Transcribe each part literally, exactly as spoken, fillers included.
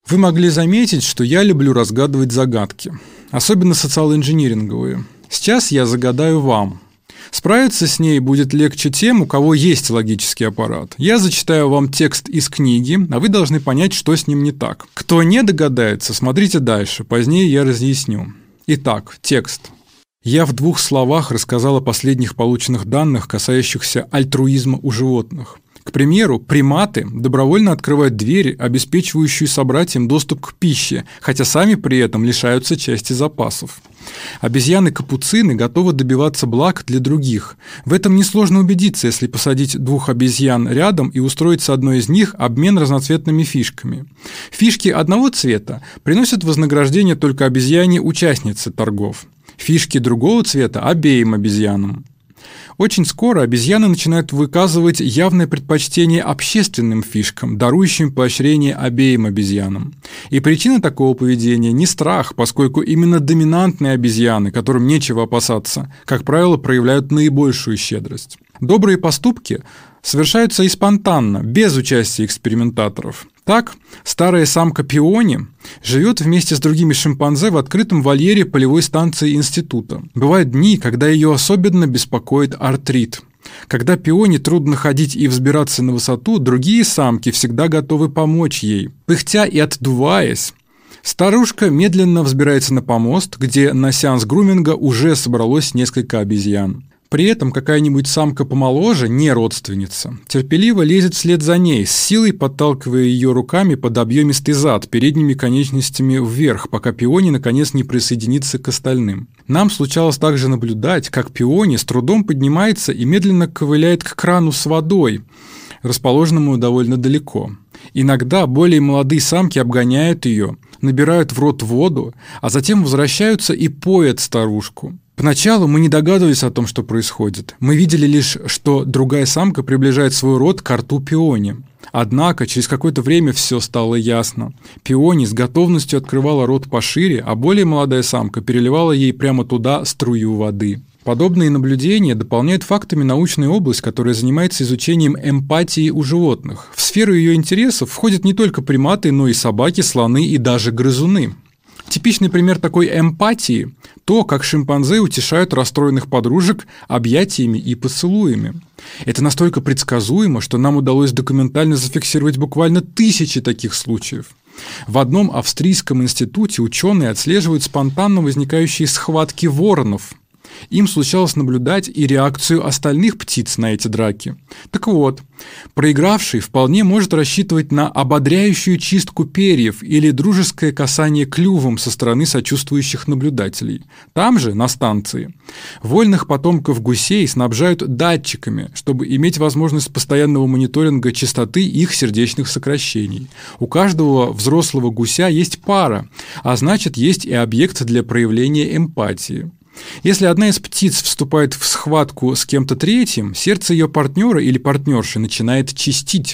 Вы могли заметить, что я люблю разгадывать загадки, особенно социал-инжиниринговые. Сейчас я загадаю вам. Справиться с ней будет легче тем, у кого есть логический аппарат. Я зачитаю вам текст из книги, а вы должны понять, что с ним не так. Кто не догадается, смотрите дальше, позднее я разъясню. Итак, текст. Я в двух словах рассказал о последних полученных данных, касающихся альтруизма у животных. К примеру, приматы добровольно открывают дверь, обеспечивающую собратьям доступ к пище, хотя сами при этом лишаются части запасов. Обезьяны-капуцины готовы добиваться благ для других. В этом несложно убедиться, если посадить двух обезьян рядом и устроить с одной из них обмен разноцветными фишками. Фишки одного цвета приносят вознаграждение только обезьяне-участнице торгов. Фишки другого цвета – обеим обезьянам. Очень скоро обезьяны начинают выказывать явное предпочтение общественным фишкам, дарующим поощрение обеим обезьянам. И причина такого поведения не страх, поскольку именно доминантные обезьяны, которым нечего опасаться, как правило, проявляют наибольшую щедрость. Добрые поступки совершаются и спонтанно, без участия экспериментаторов. Так, старая самка пиони живет вместе с другими шимпанзе в открытом вольере полевой станции института. Бывают дни, когда ее особенно беспокоит артрит. Когда пионе трудно ходить и взбираться на высоту, другие самки всегда готовы помочь ей. Пыхтя и отдуваясь, старушка медленно взбирается на помост, где на сеанс груминга уже собралось несколько обезьян. При этом какая-нибудь самка помоложе, не родственница, терпеливо лезет вслед за ней, с силой подталкивая ее руками под объемистый зад, передними конечностями вверх, пока пиони наконец не присоединится к остальным. Нам случалось также наблюдать, как пиони с трудом поднимается и медленно ковыляет к крану с водой, расположенному довольно далеко. Иногда более молодые самки обгоняют ее, набирают в рот воду, а затем возвращаются и поят старушку. Поначалу мы не догадывались о том, что происходит. Мы видели лишь, что другая самка приближает свой рот к рту пиони. Однако через какое-то время все стало ясно. Пиони с готовностью открывала рот пошире, а более молодая самка переливала ей прямо туда струю воды. Подобные наблюдения дополняют фактами научную область, которая занимается изучением эмпатии у животных. В сферу ее интересов входят не только приматы, но и собаки, слоны и даже грызуны. Типичный пример такой эмпатии – то, как шимпанзе утешают расстроенных подружек объятиями и поцелуями. Это настолько предсказуемо, что нам удалось документально зафиксировать буквально тысячи таких случаев. В одном австрийском институте ученые отслеживают спонтанно возникающие схватки воронов. Им случалось наблюдать и реакцию остальных птиц на эти драки. Так вот, проигравший вполне может рассчитывать на ободряющую чистку перьев или дружеское касание клювом со стороны сочувствующих наблюдателей. Там же, на станции, вольных потомков гусей снабжают датчиками, чтобы иметь возможность постоянного мониторинга частоты их сердечных сокращений. У каждого взрослого гуся есть пара, а значит, есть и объект для проявления эмпатии. Если одна из птиц вступает в схватку с кем-то третьим, сердце ее партнера или партнерши начинает чистить.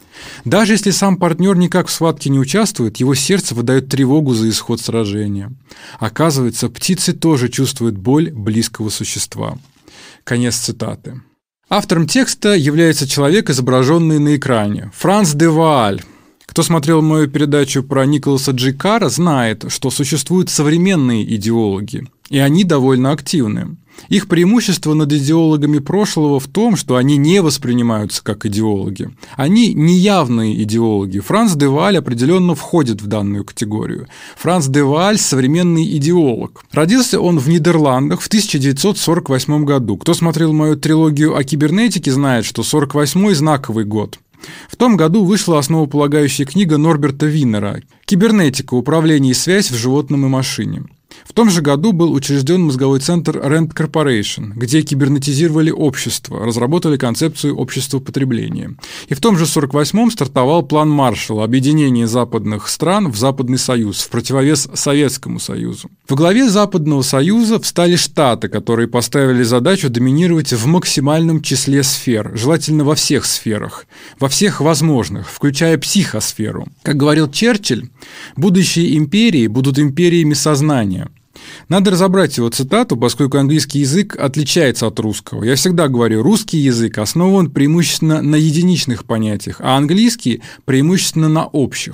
Даже если сам партнер никак в схватке не участвует, его сердце выдает тревогу за исход сражения. Оказывается, птицы тоже чувствуют боль близкого существа. Конец цитаты. Автором текста является человек, изображенный на экране. Франц де Вааль. Кто смотрел мою передачу про Николаса Джи Карра, знает, что существуют современные идеологи, и они довольно активны. Их преимущество над идеологами прошлого в том, что они не воспринимаются как идеологи. Они неявные идеологи. Франц де Вааль определенно входит в данную категорию. Франц де Вааль – современный идеолог. Родился он в Нидерландах в тысяча девятьсот сорок восьмом году. Кто смотрел мою трилогию о кибернетике, знает, что сорок восьмой – знаковый год. В том году вышла основополагающая книга Норберта Виннера «Кибернетика. Управление и связь в животном и машине». В том же году был учрежден мозговой центр Rand Corporation, где кибернетизировали общество, разработали концепцию общества потребления. И в том же сорок восьмом стартовал план Маршалла – объединение западных стран в Западный Союз, в противовес Советскому Союзу. Во главе Западного Союза встали Штаты, которые поставили задачу доминировать в максимальном числе сфер, желательно во всех сферах, во всех возможных, включая психосферу. Как говорил Черчилль, будущие империи будут империями сознания. Надо разобрать его цитату, поскольку английский язык отличается от русского. Я всегда говорю, русский язык основан преимущественно на единичных понятиях, а английский преимущественно на общих.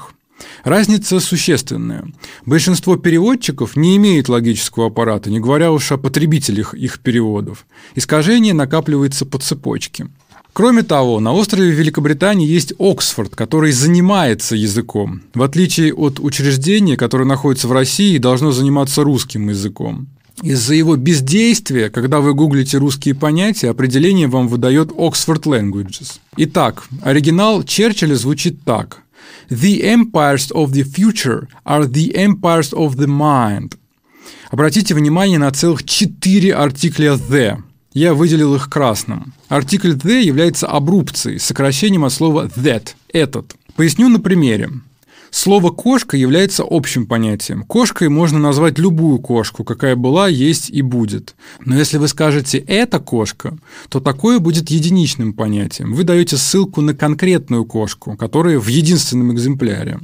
Разница существенная. Большинство переводчиков не имеет логического аппарата, не говоря уж о потребителях их переводов. Искажение накапливается по цепочке. Кроме того, на острове Великобритании есть Оксфорд, который занимается языком, в отличие от учреждения, которое находится в России и должно заниматься русским языком. Из-за его бездействия, когда вы гуглите русские понятия, определение вам выдает Oxford Languages. Итак, оригинал Черчилля звучит так. The empires of the future are the empires of the mind. Обратите внимание на целых четыре артикля the. Я выделил их красным. Артикль the является абрупцией, сокращением от слова that – этот. Поясню на примере. Слово «кошка» является общим понятием. Кошкой можно назвать любую кошку, какая была, есть и будет. Но если вы скажете «это кошка», то такое будет единичным понятием. Вы даете ссылку на конкретную кошку, которая в единственном экземпляре.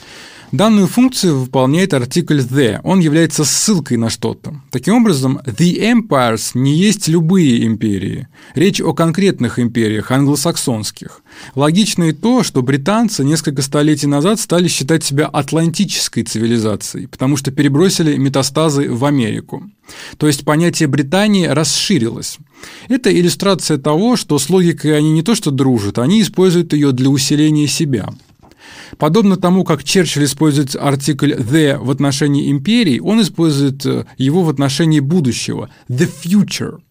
Данную функцию выполняет артикль the. Он является ссылкой на что-то. Таким образом, the empires не есть любые империи. Речь о конкретных империях, англосаксонских. Логично и то, что британцы несколько столетий назад стали считать себя атлантической цивилизацией, потому что перебросили метастазы в Америку. То есть понятие Британии расширилось. Это иллюстрация того, что с логикой они не то что дружат, они используют ее для усиления себя. Подобно тому, как Черчилль использует артикль the в отношении империй, он использует его в отношении будущего – the future.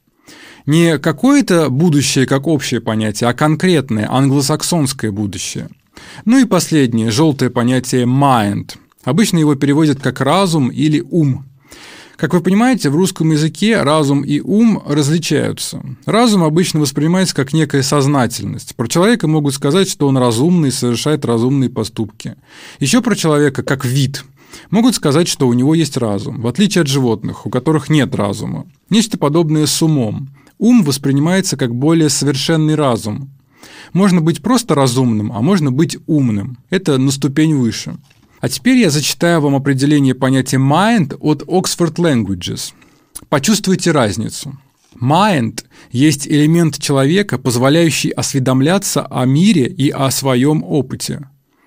Не какое-то будущее как общее понятие, а конкретное англосаксонское будущее. Ну и последнее, желтое понятие mind. Обычно его переводят как разум или ум. Как вы понимаете, в русском языке разум и ум различаются. Разум обычно воспринимается как некая сознательность. Про человека могут сказать, что он разумный, совершает разумные поступки. Еще про человека как вид. Могут сказать, что у него есть разум, в отличие от животных, у которых нет разума. Нечто подобное с умом. Ум воспринимается как более совершенный разум. Можно быть просто разумным, а можно быть умным. Это на ступень выше. А теперь я зачитаю вам определение понятия mind от Oxford Languages. Почувствуйте разницу. Mind есть элемент человека, позволяющий осведомляться о мире и о своем опыте.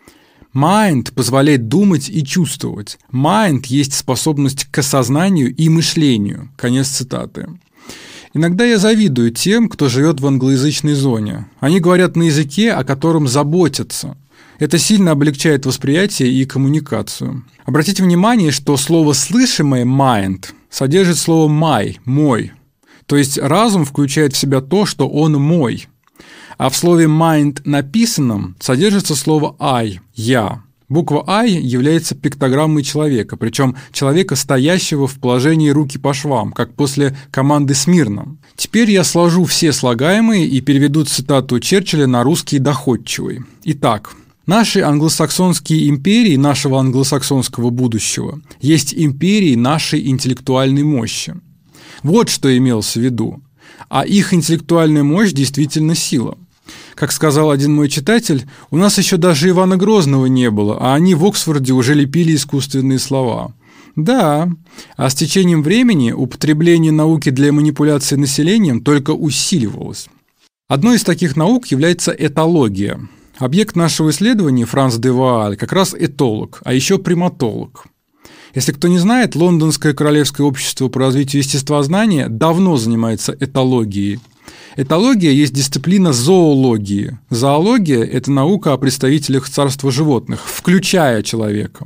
Mind позволяет думать и чувствовать. Mind есть способность к осознанию и мышлению. Конец цитаты. Иногда я завидую тем, кто живет в англоязычной зоне. Они говорят на языке, о котором заботятся. Это сильно облегчает восприятие и коммуникацию. Обратите внимание, что слово слышимое mind содержит слово my, мой. То есть разум включает в себя то, что он мой. А в слове mind написанном содержится слово I, я. Буква I является пиктограммой человека, причем человека, стоящего в положении руки по швам, как после команды «смирно». Теперь я сложу все слагаемые и переведу цитату Черчилля на русский доходчивый. Итак. Наши англосаксонские империи нашего англосаксонского будущего есть империи нашей интеллектуальной мощи. Вот что имелось в виду. А их интеллектуальная мощь действительно сила. Как сказал один мой читатель, у нас еще даже Ивана Грозного не было, а они в Оксфорде уже лепили искусственные слова. Да, а с течением времени употребление науки для манипуляции населением только усиливалось. Одной из таких наук является этология. Объект нашего исследования, Франц де Вааль, как раз этолог, а еще приматолог. Если кто не знает, Лондонское королевское общество по развитию естествознания давно занимается этологией. Этология есть дисциплина зоологии. Зоология – это наука о представителях царства животных, включая человека.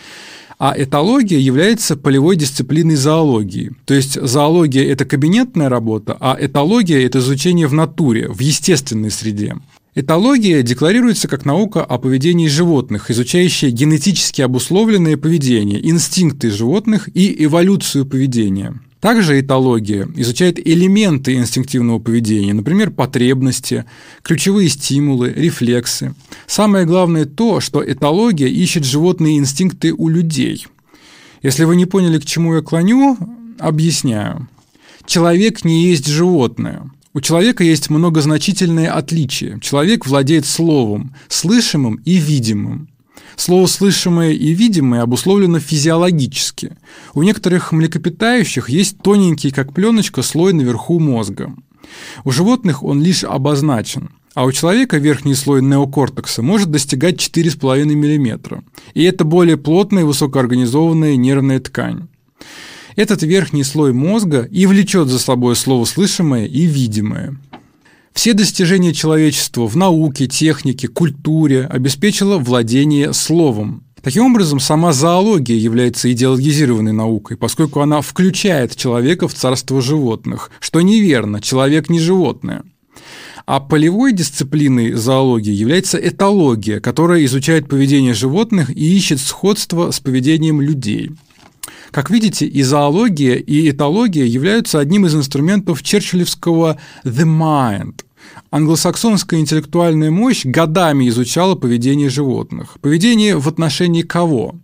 А этология является полевой дисциплиной зоологии. То есть зоология – это кабинетная работа, а этология – это изучение в натуре, в естественной среде. Этология декларируется как наука о поведении животных, изучающая генетически обусловленное поведение, инстинкты животных и эволюцию поведения. Также этология изучает элементы инстинктивного поведения, например, потребности, ключевые стимулы, рефлексы. Самое главное то, что этология ищет животные инстинкты у людей. Если вы не поняли, к чему я клоню, объясняю. Человек не есть животное. У человека есть многозначительные отличия. Человек владеет словом, слышимым и видимым. Слово «слышимое» и «видимое» обусловлено физиологически. У некоторых млекопитающих есть тоненький, как пленочка, слой наверху мозга. У животных он лишь обозначен. а у человека верхний слой неокортекса может достигать четыре с половиной миллиметра. И это более плотная и высокоорганизованная нервная ткань. Этот верхний слой мозга и влечет за собой слово слышимое и видимое. Все достижения человечества в науке, технике, культуре обеспечило владение словом. Таким образом, сама зоология является идеологизированной наукой, поскольку она включает человека в царство животных, что неверно, человек не животное. А полевой дисциплиной зоологии является этология, которая изучает поведение животных и ищет сходство с поведением людей. Как видите, и зоология, и этология являются одним из инструментов черчиллевского «the mind». Англосаксонская интеллектуальная мощь годами изучала поведение животных. Поведение в отношении кого?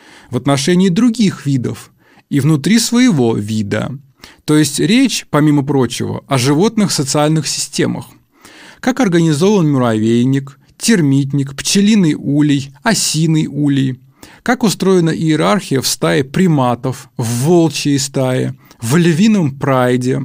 В отношении других видов и внутри своего вида. То есть речь, помимо прочего, о животных социальных системах. Как организован муравейник, термитник, пчелиный улей, осиный улей. Как устроена иерархия в стае приматов, в волчьей стае, в львином прайде.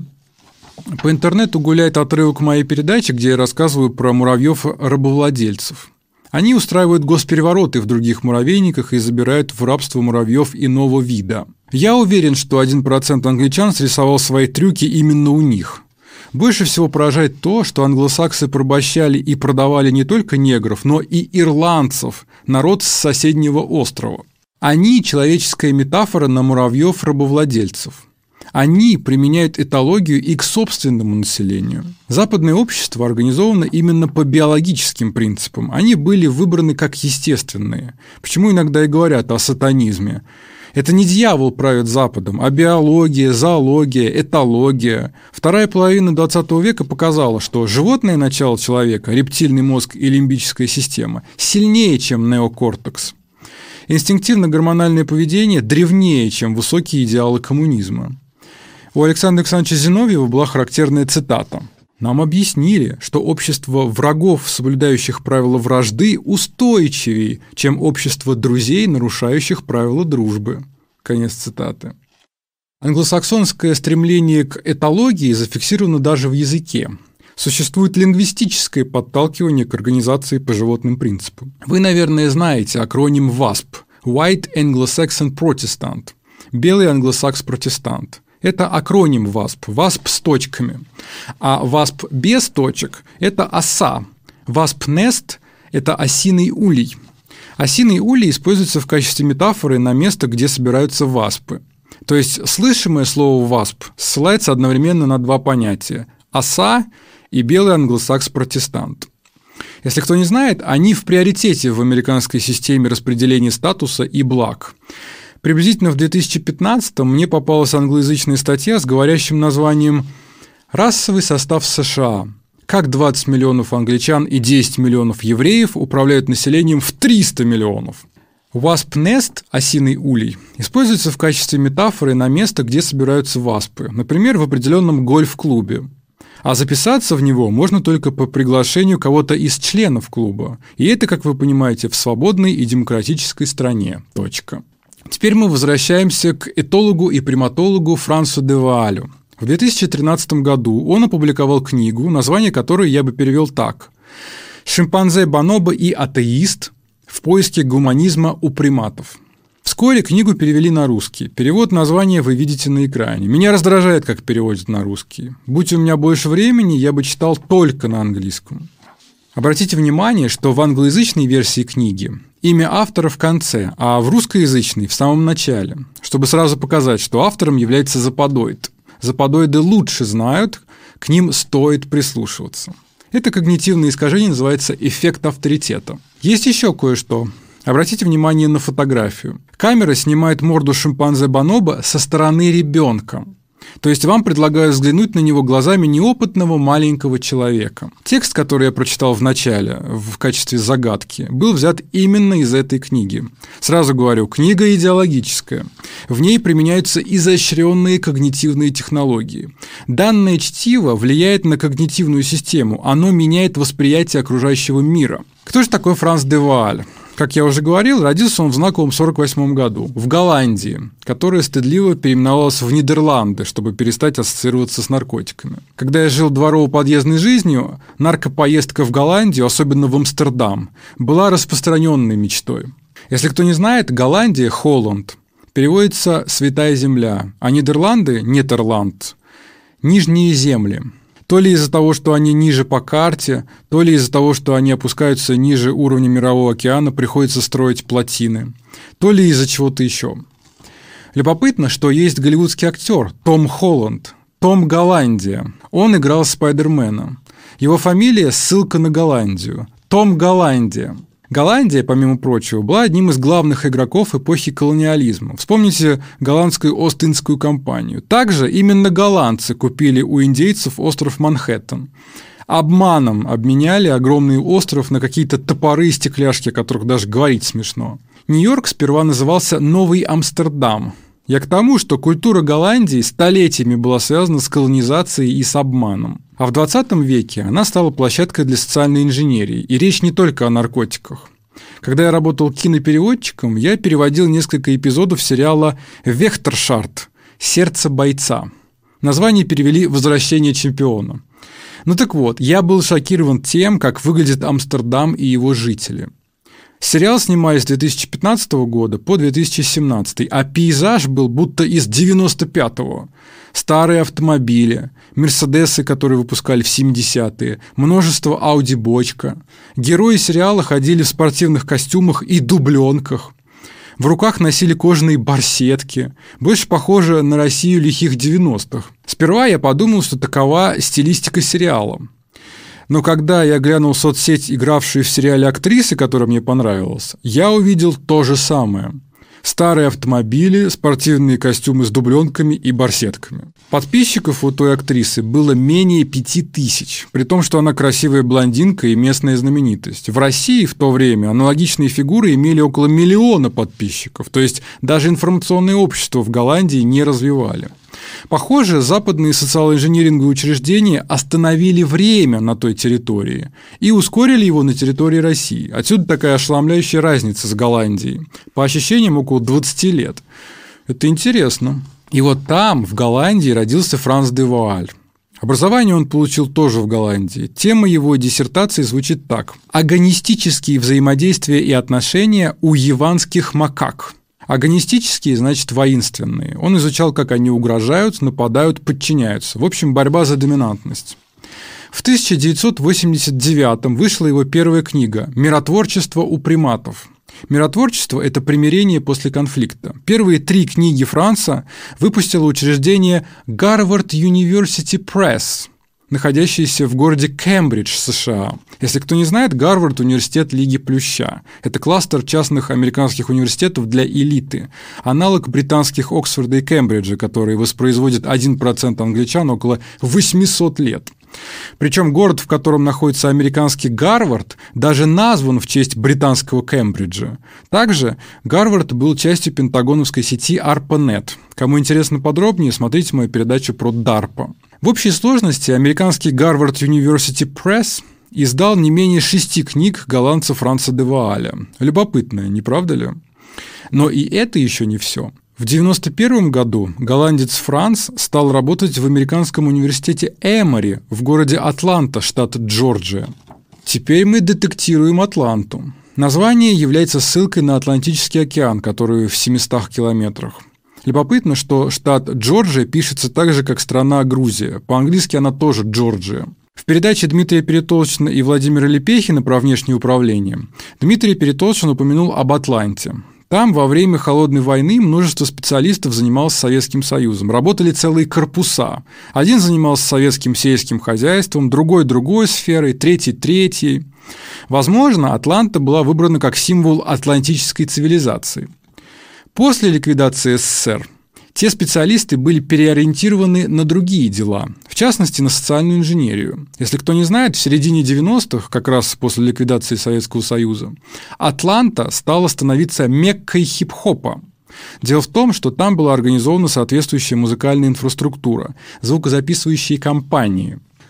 По интернету гуляет отрывок моей передачи, где я рассказываю про муравьев-рабовладельцев. Они устраивают госперевороты в других муравейниках и забирают в рабство муравьев иного вида. Я уверен, что один процент англичан срисовал свои трюки именно у них. Больше всего поражает то, что англосаксы порабощали и продавали не только негров, но и ирландцев, народ с соседнего острова. Они – человеческая метафора на муравьев-рабовладельцев. Они применяют этологию и к собственному населению. Западное общество организовано именно по биологическим принципам. Они были выбраны как естественные. Почему иногда и говорят о сатанизме? Это не дьявол правит Западом, а биология, зоология, этология. Вторая половина двадцатого века показала, что животное начало человека, рептильный мозг и лимбическая система, сильнее, чем неокортекс. Инстинктивно-гормональное поведение древнее, чем высокие идеалы коммунизма. У Александра Александровича Зиновьева была характерная цитата. «Нам объяснили, что общество врагов, соблюдающих правила вражды, устойчивее, чем общество друзей, нарушающих правила дружбы». Конец цитаты. Англосаксонское стремление к этологии зафиксировано даже в языке. Существует лингвистическое подталкивание к организации по животным принципам. Вы, наверное, знаете акроним васп – White Anglo-Saxon Protestant – белый англосакс-протестант. Это акроним васп, васп с точками. А васп без точек – это оса. Васп-нест – это осиный улей. Осиный улей используется в качестве метафоры на место, где собираются васпы. То есть слышимое слово «васп» ссылается одновременно на два понятия – оса и белый англосакс-протестант. Если кто не знает, они в приоритете в американской системе распределения статуса и благ. Приблизительно в две тысячи пятнадцатом мне попалась англоязычная статья с говорящим названием «Расовый состав США. Как двадцать миллионов англичан и десять миллионов евреев управляют населением в триста миллионов». Wasp-nest, осиный улей, используется в качестве метафоры на место, где собираются васпы, например, в определенном гольф-клубе. А записаться в него можно только по приглашению кого-то из членов клуба. И это, как вы понимаете, в свободной и демократической стране. Точка. Теперь мы возвращаемся к этологу и приматологу Франсу де Ваалю. В две тысячи тринадцатом году он опубликовал книгу, название которой я бы перевел так: «Шимпанзе бонобо и атеист. В поиске гуманизма у приматов». Вскоре книгу перевели на русский. Перевод названия вы видите на экране. Меня раздражает, как переводят на русский. Будь у меня больше времени, я бы читал только на английском. Обратите внимание, что в англоязычной версии книги имя автора в конце, а в русскоязычной в самом начале, чтобы сразу показать, что автором является западоид. Западоиды лучше знают, к ним стоит прислушиваться. Это когнитивное искажение называется эффект авторитета. Есть еще кое-что. Обратите внимание на фотографию. Камера снимает морду шимпанзе бонобо со стороны ребенка. То есть вам предлагают взглянуть на него глазами неопытного маленького человека. Текст, который я прочитал в начале в качестве загадки, был взят именно из этой книги. Сразу говорю, книга идеологическая. В ней применяются изощренные когнитивные технологии. Данное чтиво влияет на когнитивную систему, оно меняет восприятие окружающего мира. Кто же такой Франс де Вааль? Как я уже говорил, родился он в знаковом сорок восьмом году в Голландии, которая стыдливо переименовалась в Нидерланды, чтобы перестать ассоциироваться с наркотиками. Когда я жил дворово-подъездной жизнью, наркопоездка в Голландию, особенно в Амстердам, была распространенной мечтой. Если кто не знает, Голландия, Холланд, переводится «святая земля», а Нидерланды – Нетерланд, нижние земли. То ли из-за того, что они ниже по карте, то ли из-за того, что они опускаются ниже уровня Мирового океана, приходится строить плотины, то ли из-за чего-то еще. Любопытно, что есть голливудский актер Том Холланд, Том Голландия. Он играл Спайдермена. Его фамилия – ссылка на Голландию. Том Голландия. Голландия, помимо прочего, была одним из главных игроков эпохи колониализма. Вспомните голландскую Ост-Индскую компанию. Также именно голландцы купили у индейцев остров Манхэттен. Обманом обменяли огромный остров на какие-то топоры и стекляшки, о которых даже говорить смешно. Нью-Йорк сперва назывался Новый Амстердам. Я к тому, что культура Голландии столетиями была связана с колонизацией и с обманом. А в двадцатом веке она стала площадкой для социальной инженерии, и речь не только о наркотиках. Когда я работал кинопереводчиком, я переводил несколько эпизодов сериала «Вехтершарт. Сердце бойца». Название перевели «Возвращение чемпиона». Ну так вот, я был шокирован тем, как выглядит Амстердам и его жители. Сериал снимали с две тысячи пятнадцатого года по две тысячи семнадцатый, а пейзаж был будто из девяносто пятого. Старые автомобили, мерседесы, которые выпускали в семидесятые, множество ауди-бочка. Герои сериала ходили в спортивных костюмах и дубленках. В руках носили кожаные барсетки, больше похоже на Россию лихих девяностых. Сперва я подумал, что такова стилистика сериала. Но когда я глянул в соцсеть, игравшую в сериале актрисы, которая мне понравилась, я увидел то же самое. Старые автомобили, спортивные костюмы с дубленками и барсетками. Подписчиков у той актрисы было менее пяти тысяч, при том, что она красивая блондинка и местная знаменитость. В России в то время аналогичные фигуры имели около миллиона подписчиков, то есть даже информационное общество в Голландии не развивали. Похоже, западные социально-инжиниринговые учреждения остановили время на той территории и ускорили его на территории России. Отсюда такая ошеломляющая разница с Голландией. По ощущениям, около двадцати лет. Это интересно. И вот там, в Голландии, родился Франц де Вуаль. Образование он получил тоже в Голландии. Тема его диссертации звучит так: «Агонистические взаимодействия и отношения у яванских макак». Агонистические, значит, воинственные. Он изучал, как они угрожают, нападают, подчиняются. В общем, борьба за доминантность. В тысяча девятьсот восемьдесят девятом вышла его первая книга «Миротворчество у приматов». Миротворчество – это примирение после конфликта. Первые три книги Франца выпустило учреждение Гарвард University Press, находящийся в городе Кембридж, США. Если кто не знает, Гарвард – университет Лиги Плюща. Это кластер частных американских университетов для элиты. Аналог британских Оксфорда и Кембриджа, которые воспроизводят один процент англичан около восьмисот лет. Причем город, в котором находится американский Гарвард, даже назван в честь британского Кембриджа. Также Гарвард был частью пентагоновской сети арпанет. Кому интересно подробнее, смотрите мою передачу про дарпа. В общей сложности американский Гарвард University Press издал не менее шести книг голландца Франца де Вуаля. Любопытно, не правда ли? Но и это еще не все. В девяносто первом году голландец Франц стал работать в американском университете Эмори в городе Атланта, штат Джорджия. Теперь мы детектируем Атланту. Название является ссылкой на Атлантический океан, который в семистах километрах. Любопытно, что штат Джорджия пишется так же, как страна Грузия. По-английски она тоже Джорджия. В передаче Дмитрия Перетолчина и Владимира Лепехина про внешнее управление Дмитрий Перетолчин упомянул об Атланте. Там во время Холодной войны множество специалистов занималось Советским Союзом. Работали целые корпуса. Один занимался советским сельским хозяйством, другой – другой сферой, третий – третьей. Возможно, Атланта была выбрана как символ атлантической цивилизации. После ликвидации СССР те специалисты были переориентированы на другие дела, в частности, на социальную инженерию. Если кто не знает, в середине девяностых, как раз после ликвидации Советского Союза, Атланта стала становиться меккой хип-хопа. Дело в том, что там была организована соответствующая музыкальная инфраструктура, звукозаписывающие компании.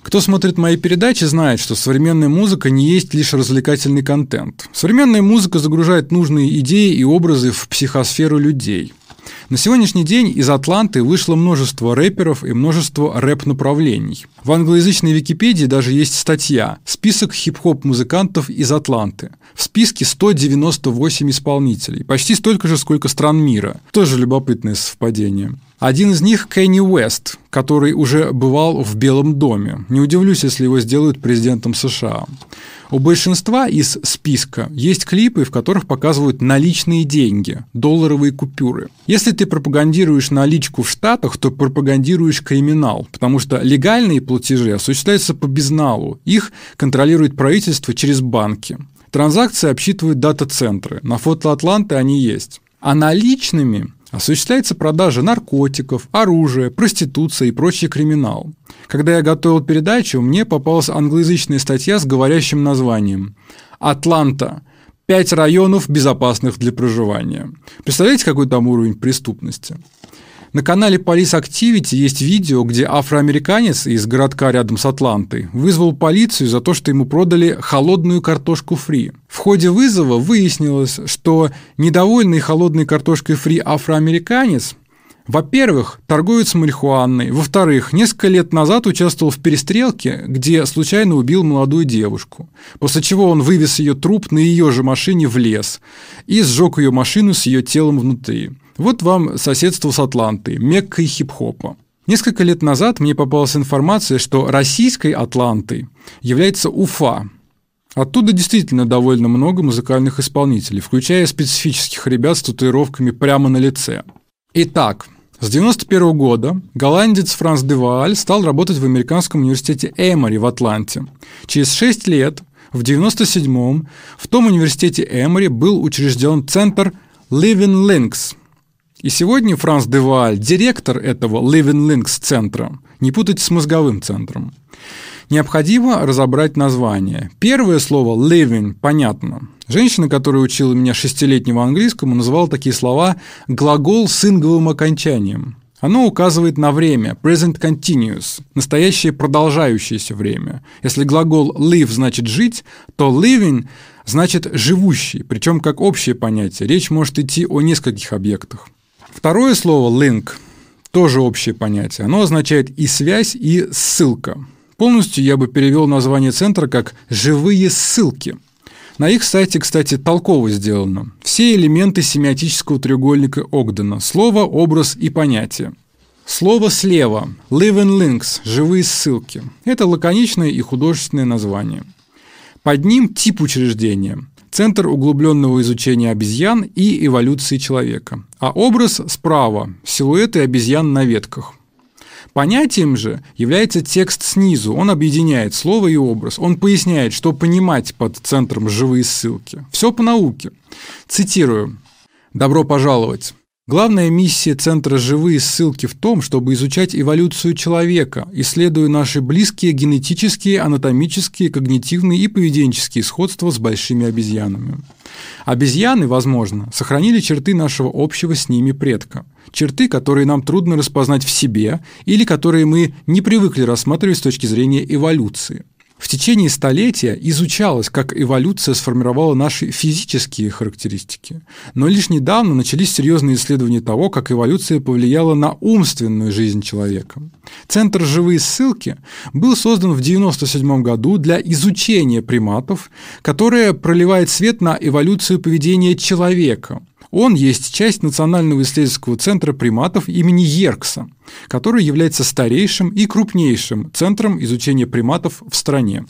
Кто смотрит мои передачи, знает, что современная музыка не есть лишь развлекательный контент. Современная музыка загружает нужные идеи и образы в психосферу людей. На сегодняшний день из Атланты вышло множество рэперов и множество рэп-направлений. В англоязычной Википедии даже есть статья «Список хип-хоп-музыкантов из Атланты». В списке сто девяносто восемь исполнителей, почти столько же, сколько стран мира. Тоже любопытное совпадение. Один из них – Кенни Уэст, который уже бывал в Белом доме. Не удивлюсь, если его сделают президентом США. У большинства из списка есть клипы, в которых показывают наличные деньги, долларовые купюры. Если ты пропагандируешь наличку в Штатах, то пропагандируешь криминал, потому что легальные платежи осуществляются по безналу. Их контролирует правительство через банки. Транзакции обсчитывают дата-центры. На фото Атланты они есть. А наличными осуществляется продажа наркотиков, оружия, проституция и прочий криминал. Когда я готовил передачу, мне попалась англоязычная статья с говорящим названием «Атланта. Пять районов, безопасных для проживания». Представляете, какой там уровень преступности? На канале Police Activity есть видео, где афроамериканец из городка рядом с Атлантой вызвал полицию за то, что ему продали холодную картошку фри. В ходе вызова выяснилось, что недовольный холодной картошкой фри афроамериканец, во-первых, торгует марихуаной, во-вторых, несколько лет назад участвовал в перестрелке, где случайно убил молодую девушку, после чего он вывез ее труп на ее же машине в лес и сжег ее машину с ее телом внутри. Вот вам соседство с Атлантой, меккой хип-хопа. Несколько лет назад мне попалась информация, что российской Атлантой является Уфа. Оттуда действительно довольно много музыкальных исполнителей, включая специфических ребят с татуировками прямо на лице. Итак, с девяносто первого года голландец Франс де Вааль стал работать в американском университете Эмори в Атланте. Через шесть лет, в девяносто седьмом, в том университете Эмори был учрежден центр Living Links. И сегодня Франс де Вааль – директор этого Living Links центра. Не путайте с мозговым центром. Необходимо разобрать название. Первое слово «living» понятно. Женщина, которая учила меня шестилетнего английскому, называла такие слова глагол с инговым окончанием. Оно указывает на время present continuous, настоящее продолжающееся время. Если глагол live значит жить, то living значит живущий, причем как общее понятие. Речь может идти о нескольких объектах. Второе слово link тоже общее понятие. Оно означает и связь, и ссылка. Полностью я бы перевел название центра как «живые ссылки». На их сайте, кстати, толково сделано. Все элементы семиотического треугольника Огдена – слово, образ и понятие. Слово слева – Living Links – живые ссылки. Это лаконичное и художественное название. Под ним тип учреждения – Центр углубленного изучения обезьян и эволюции человека. А образ справа – силуэты обезьян на ветках. Понятием же является текст снизу. Он объединяет слово и образ. Он поясняет, что понимать под центром «живые ссылки». Все по науке. Цитирую. «Добро пожаловать. Главная миссия Центра «Живые ссылки» в том, чтобы изучать эволюцию человека, исследуя наши близкие генетические, анатомические, когнитивные и поведенческие сходства с большими обезьянами. Обезьяны, возможно, сохранили черты нашего общего с ними предка. Черты, которые нам трудно распознать в себе или которые мы не привыкли рассматривать с точки зрения эволюции. В течение столетия изучалось, как эволюция сформировала наши физические характеристики. Но лишь недавно начались серьезные исследования того, как эволюция повлияла на умственную жизнь человека. Центр «Живые ссылки» был создан в девяносто седьмом году для изучения приматов, которое проливает свет на эволюцию поведения человека. Он есть часть Национального исследовательского центра приматов имени Йеркса, который является старейшим и крупнейшим центром изучения приматов в стране.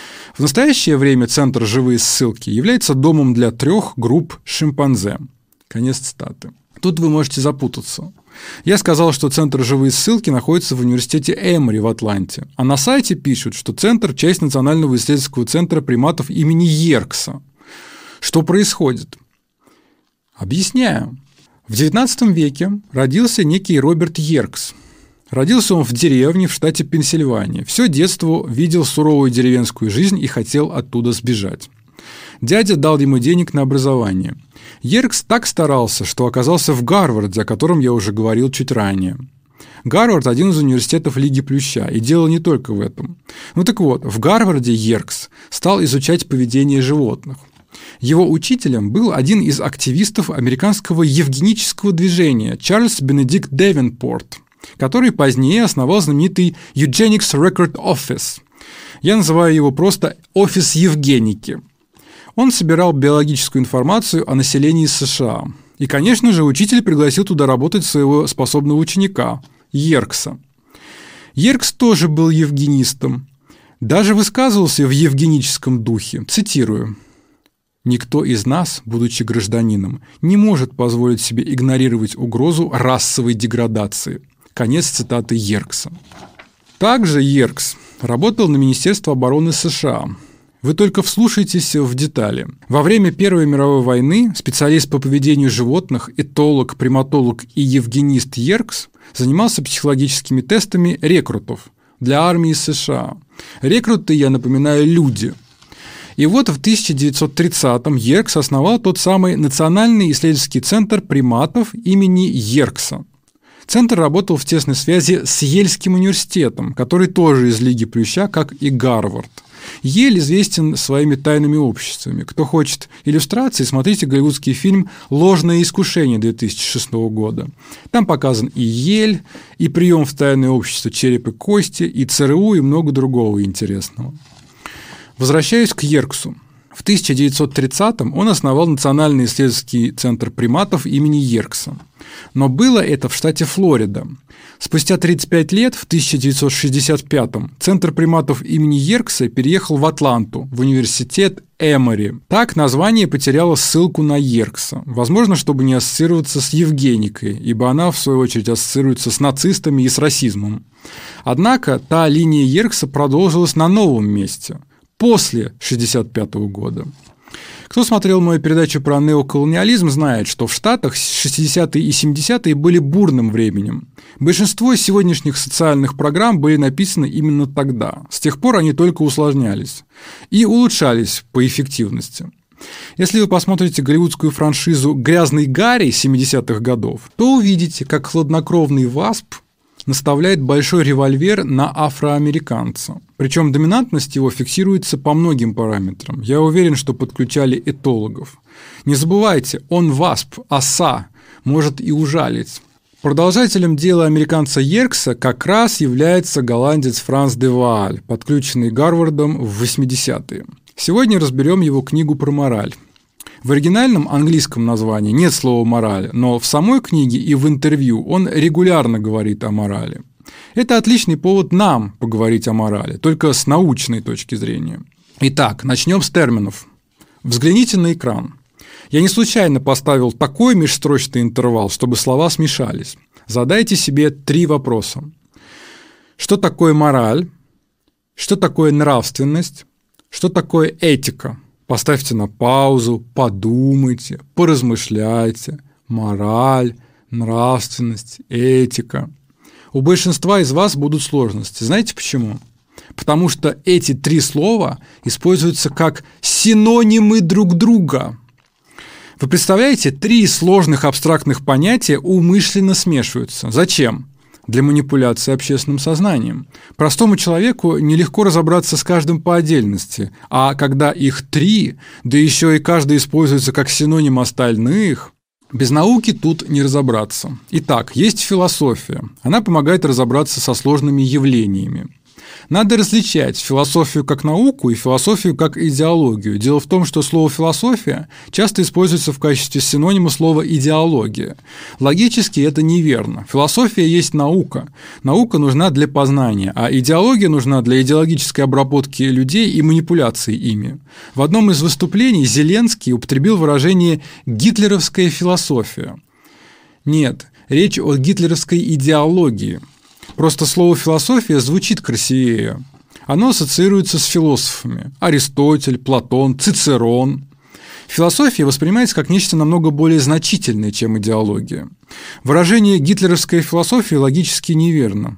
В настоящее время Центр «Живые ссылки» является домом для трех групп шимпанзе. Конец цитаты. Тут вы можете запутаться. Я сказал, что Центр «Живые ссылки» находится в университете Эмори в Атланте, а на сайте пишут, что Центр – часть Национального исследовательского центра приматов имени Йеркса. Что происходит? Объясняю. В девятнадцатом веке родился некий Роберт Йеркс. Родился он в деревне в штате Пенсильвания. Все детство видел суровую деревенскую жизнь и хотел оттуда сбежать. Дядя дал ему денег на образование. Йеркс так старался, что оказался в Гарварде, о котором я уже говорил чуть ранее. Гарвард – один из университетов Лиги Плюща, и дело не только в этом. Ну так вот, в Гарварде Йеркс стал изучать поведение животных. Его учителем был один из активистов американского евгенического движения Чарльз Бенедикт Девенпорт, который позднее основал знаменитый Eugenics Record Office. Я называю его просто «Офис Евгеники». Он собирал биологическую информацию о населении США. И, конечно же, учитель пригласил туда работать своего способного ученика – Йеркса. Йеркс тоже был евгенистом. Даже высказывался в евгеническом духе. Цитирую. «Никто из нас, будучи гражданином, не может позволить себе игнорировать угрозу расовой деградации». Конец цитаты Йеркса. Также Йеркс работал на Министерство обороны США. Вы только вслушайтесь в детали. Во время Первой мировой войны специалист по поведению животных, этолог, приматолог и евгенист Йеркс занимался психологическими тестами рекрутов для армии США. Рекруты, я напоминаю, люди. И вот в тысяча девятьсот тридцатом Йеркс основал тот самый Национальный исследовательский центр приматов имени Йеркса. Центр работал в тесной связи с Ельским университетом, который тоже из Лиги Плюща, как и Гарвард. Ель известен своими тайными обществами. Кто хочет иллюстрации, смотрите голливудский фильм «Ложное искушение» две тысячи шестого года. Там показан и Ель, и прием в тайное общество «Череп и кости», и ЦРУ, и много другого интересного. Возвращаюсь к Йерксу. В тысяча девятьсот тридцатом он основал Национальный исследовательский центр приматов имени Йеркса. Но было это в штате Флорида. Спустя тридцать пять лет, в тысяча девятьсот шестьдесят пятом, Центр приматов имени Йеркса переехал в Атланту, в университет Эмори. Так название потеряло ссылку на Йеркса, возможно, чтобы не ассоциироваться с Евгеникой, ибо она, в свою очередь, ассоциируется с нацистами и с расизмом. Однако та линия Йеркса продолжилась на новом месте, после шестьдесят пятого года. Кто смотрел мою передачу про неоколониализм, знает, что в Штатах шестидесятые и семидесятые были бурным временем. Большинство сегодняшних социальных программ были написаны именно тогда. С тех пор они только усложнялись и улучшались по эффективности. Если вы посмотрите голливудскую франшизу «Грязный Гарри» семидесятых годов, то увидите, как хладнокровный васп наставляет большой револьвер на афроамериканца. Причем доминантность его фиксируется по многим параметрам. Я уверен, что подключали этологов. Не забывайте, он васп, оса, может и ужалить. Продолжателем дела американца Йеркса как раз является голландец Франс де Вааль, подключенный Гарвардом в восьмидесятые. Сегодня разберем его книгу про мораль. В оригинальном английском названии нет слова «мораль», но в самой книге и в интервью он регулярно говорит о морали. Это отличный повод нам поговорить о морали, только с научной точки зрения. Итак, начнем с терминов. Взгляните на экран. Я не случайно поставил такой межстрочный интервал, чтобы слова смешались. Задайте себе три вопроса. Что такое мораль? Что такое нравственность? Что такое этика? Поставьте на паузу, подумайте, поразмышляйте. Мораль, нравственность, этика. У большинства из вас будут сложности. Знаете почему? Потому что эти три слова используются как синонимы друг друга. Вы представляете, три сложных абстрактных понятия умышленно смешиваются. Зачем? Для манипуляции общественным сознанием. Простому человеку нелегко разобраться с каждым по отдельности, а когда их три, да еще и каждый используется как синоним остальных, без науки тут не разобраться. Итак, есть философия. Она помогает разобраться со сложными явлениями. Надо различать философию как науку и философию как идеологию. Дело в том, что слово «философия» часто используется в качестве синонима слова «идеология». Логически это неверно. Философия есть наука. Наука нужна для познания, а идеология нужна для идеологической обработки людей и манипуляции ими. В одном из выступлений Зеленский употребил выражение «гитлеровская философия». Нет, речь о гитлеровской идеологии. Просто слово «философия» звучит красивее. Оно ассоциируется с философами – Аристотель, Платон, Цицерон. Философия воспринимается как нечто намного более значительное, чем идеология. Выражение «гитлеровская философия» логически неверно.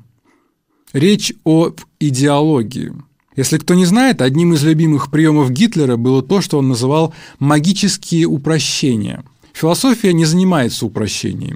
Речь об идеологии. Если кто не знает, одним из любимых приемов Гитлера было то, что он называл «магические упрощения». Философия не занимается упрощениями.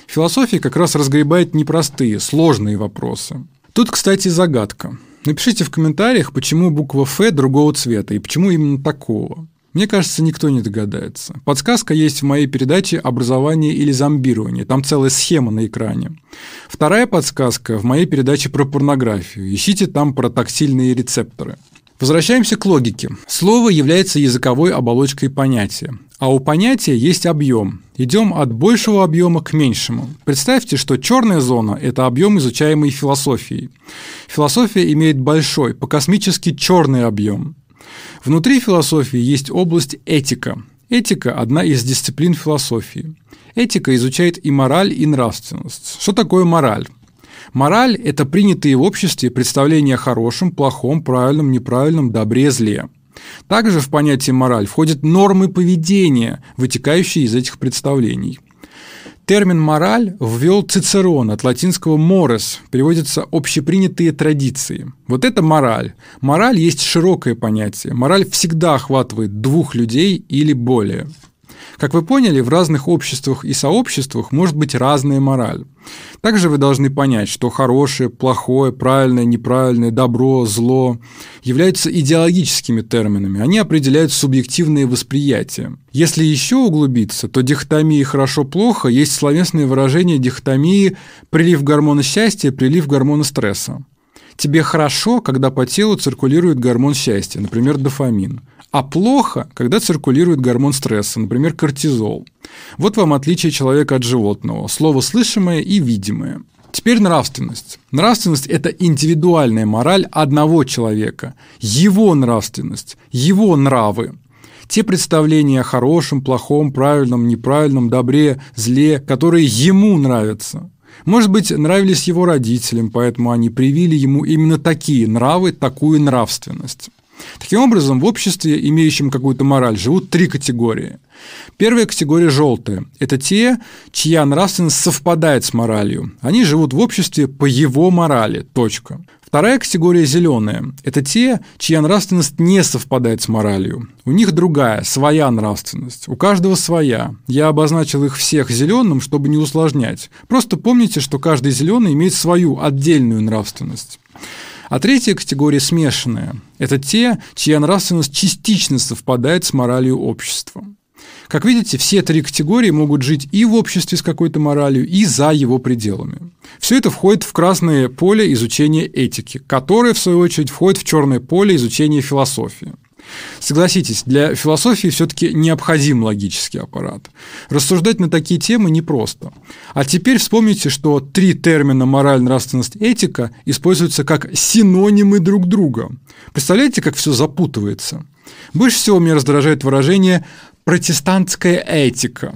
Философия как раз разгребает непростые, сложные вопросы. Тут, кстати, загадка. Напишите в комментариях, почему буква «Ф» другого цвета и почему именно такого. Мне кажется, никто не догадается. Подсказка есть в моей передаче «Образование или зомбирование». Там целая схема на экране. Вторая подсказка в моей передаче про порнографию. Ищите там про тактильные рецепторы. Возвращаемся к логике. Слово является языковой оболочкой понятия. А у понятия есть объем. Идем от большего объема к меньшему. Представьте, что черная зона – это объем, изучаемый философией. Философия имеет большой, по-космически черный объем. Внутри философии есть область этика. Этика – одна из дисциплин философии. Этика изучает и мораль, и нравственность. Что такое мораль? Мораль – это принятые в обществе представления о хорошем, плохом, правильном, неправильном, добре, зле. Также в понятие мораль входят нормы поведения, вытекающие из этих представлений. Термин «мораль» ввел Цицерон от латинского «mores», переводится «общепринятые традиции». Вот это мораль. Мораль есть широкое понятие. Мораль всегда охватывает двух людей или более. Как вы поняли, в разных обществах и сообществах может быть разная мораль. Также вы должны понять, что хорошее, плохое, правильное, неправильное, добро, зло являются идеологическими терминами. Они определяют субъективные восприятия. Если еще углубиться, то дихотомии «хорошо-плохо» есть словесное выражение дихотомии «прилив гормона счастья, прилив гормона стресса». Тебе хорошо, когда по телу циркулирует гормон счастья, например, дофамин. А плохо, когда циркулирует гормон стресса, например, кортизол. Вот вам отличие человека от животного. Слово слышимое и видимое. Теперь нравственность. Нравственность – это индивидуальная мораль одного человека. Его нравственность, его нравы. Те представления о хорошем, плохом, правильном, неправильном, добре, зле, которые ему нравятся. Может быть, нравились его родителям, поэтому они привили ему именно такие нравы, такую нравственность. Таким образом, в обществе, имеющем какую-то мораль, живут три категории. Первая категория – желтая. Это те, чья нравственность совпадает с моралью. Они живут в обществе по его морали. Точка. Вторая категория – зеленая. Это те, чья нравственность не совпадает с моралью. У них другая, своя нравственность. У каждого своя. Я обозначил их всех зеленым, чтобы не усложнять. Просто помните, что каждый зеленый имеет свою отдельную нравственность. А третья категория смешанная. Это те, чья нравственность частично совпадает с моралью общества. Как видите, все три категории могут жить и в обществе с какой-то моралью, и за его пределами. Все это входит в красное поле изучения этики, которое, в свою очередь, входит в черное поле изучения философии. Согласитесь, для философии все-таки необходим логический аппарат. Рассуждать на такие темы непросто. А теперь вспомните, что три термина «мораль», «нравственность», «этика» используются как синонимы друг друга. Представляете, как все запутывается? Больше всего меня раздражает выражение «протестантская этика».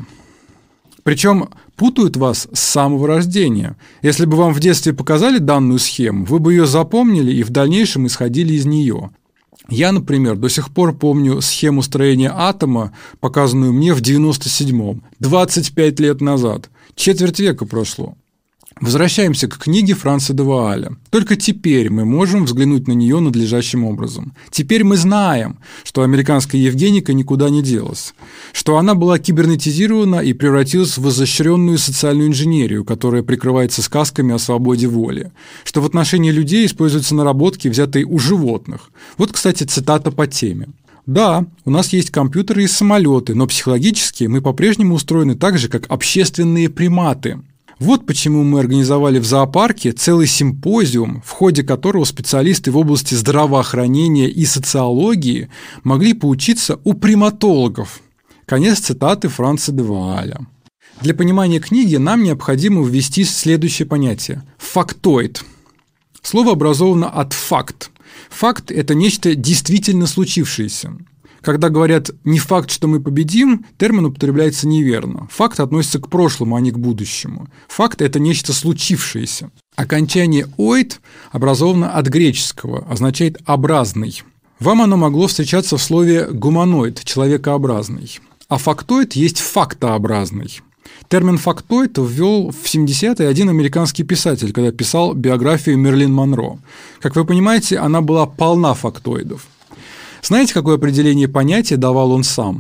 Причем путают вас с самого рождения. Если бы вам в детстве показали данную схему, вы бы ее запомнили и в дальнейшем исходили из нее. Я, например, до сих пор помню схему строения атома, показанную мне в девяносто седьмом, двадцать пять лет назад. Четверть века прошло. Возвращаемся к книге Франца де Вааля. Только теперь мы можем взглянуть на нее надлежащим образом. Теперь мы знаем, что американская Евгеника никуда не делась, что она была кибернетизирована и превратилась в изощренную социальную инженерию, которая прикрывается сказками о свободе воли, что в отношении людей используются наработки, взятые у животных. Вот, кстати, цитата по теме. Да, у нас есть компьютеры и самолеты, но психологически мы по-прежнему устроены так же, как общественные приматы. Вот почему мы организовали в зоопарке целый симпозиум, в ходе которого специалисты в области здравоохранения и социологии могли поучиться у приматологов. Конец цитаты Франца де Вааля. Для понимания книги нам необходимо ввести следующее понятие – фактоид. Слово образовано от «факт». Факт – это нечто действительно случившееся. Когда говорят «не факт, что мы победим», термин употребляется неверно. Факт относится к прошлому, а не к будущему. Факт – это нечто случившееся. Окончание «оид» образовано от греческого, означает «образный». Вам оно могло встречаться в слове «гуманоид» – «человекообразный». А фактоид есть «фактообразный». Термин «фактоид» ввел в семидесятые один американский писатель, когда писал биографию Мерлин Монро. Как вы понимаете, она была полна фактоидов. Знаете, какое определение понятия давал он сам?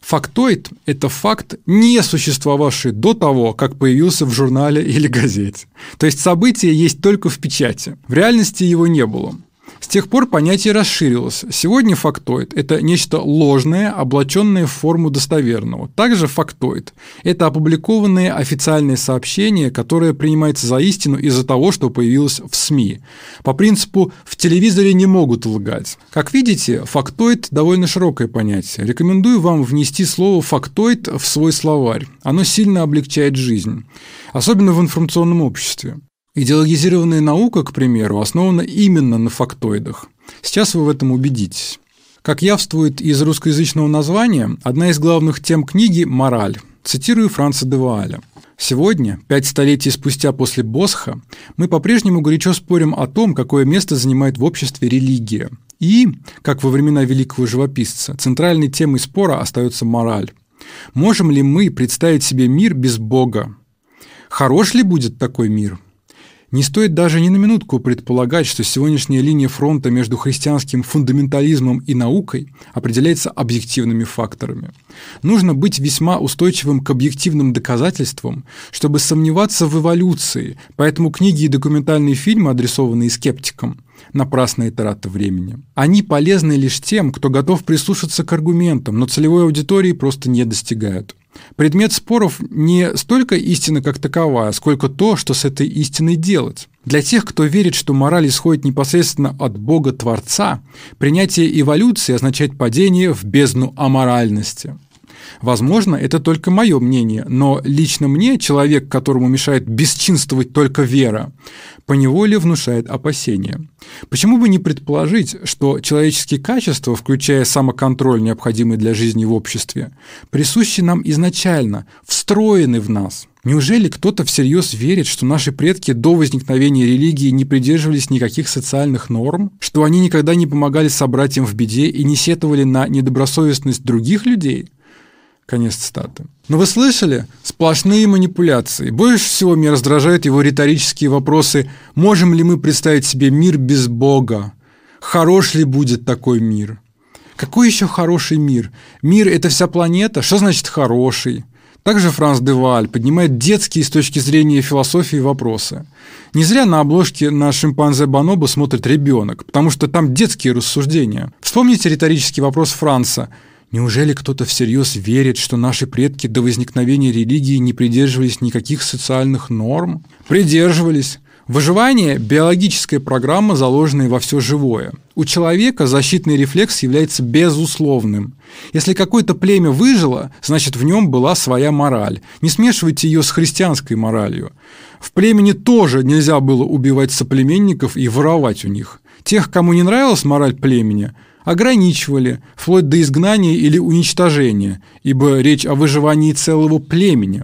Фактоид – это факт, не существовавший до того, как появился в журнале или газете. То есть событие есть только в печати. В реальности его не было. С тех пор понятие расширилось. Сегодня фактоид – это нечто ложное, облаченное в форму достоверного. Также фактоид – это опубликованные официальные сообщения, которое принимается за истину из-за того, что появилось в СМИ. По принципу «в телевизоре не могут лгать». Как видите, фактоид – довольно широкое понятие. Рекомендую вам внести слово «фактоид» в свой словарь. Оно сильно облегчает жизнь, особенно в информационном обществе. Идеологизированная наука, к примеру, основана именно на фактоидах. Сейчас вы в этом убедитесь. Как явствует из русскоязычного названия, одна из главных тем книги – мораль. Цитирую Франца де Вааля. Сегодня, пять столетий спустя после Босха, мы по-прежнему горячо спорим о том, какое место занимает в обществе религия. И, как во времена великого живописца, центральной темой спора остается мораль. Можем ли мы представить себе мир без Бога? Хорош ли будет такой мир? Не стоит даже ни на минутку предполагать, что сегодняшняя линия фронта между христианским фундаментализмом и наукой определяется объективными факторами. Нужно быть весьма устойчивым к объективным доказательствам, чтобы сомневаться в эволюции, поэтому книги и документальные фильмы, адресованные скептикам, напрасная трата времени. Они полезны лишь тем, кто готов прислушаться к аргументам, но целевой аудитории просто не достигают. Предмет споров не столько истина как таковая, сколько то, что с этой истиной делать. Для тех, кто верит, что мораль исходит непосредственно от Бога-Творца, принятие эволюции означает падение в бездну аморальности. Возможно, это только мое мнение, но лично мне, человек, которому мешает бесчинствовать только вера, поневоле внушает опасения. Почему бы не предположить, что человеческие качества, включая самоконтроль, необходимый для жизни в обществе, присущи нам изначально, встроены в нас? Неужели кто-то всерьез верит, что наши предки до возникновения религии не придерживались никаких социальных норм, что они никогда не помогали собратьям в беде и не сетовали на недобросовестность других людей? Конец цитаты. Но вы слышали? Сплошные манипуляции. Больше всего меня раздражают его риторические вопросы: можем ли мы представить себе мир без Бога? Хорош ли будет такой мир? Какой еще хороший мир? Мир – это вся планета? Что значит «хороший»? Также Франц де Вааль поднимает детские с точки зрения философии вопросы. Не зря на обложке на шимпанзе Бонобо смотрит ребенок, потому что там детские рассуждения. Вспомните риторический вопрос Франца: неужели кто-то всерьез верит, что наши предки до возникновения религии не придерживались никаких социальных норм? Придерживались. Выживание – биологическая программа, заложенная во все живое. У человека защитный рефлекс является безусловным. Если какое-то племя выжило, значит, в нем была своя мораль. Не смешивайте ее с христианской моралью. В племени тоже нельзя было убивать соплеменников и воровать у них. Тех, кому не нравилась мораль племени, ограничивали, вплоть до изгнания или уничтожения, ибо речь о выживании целого племени.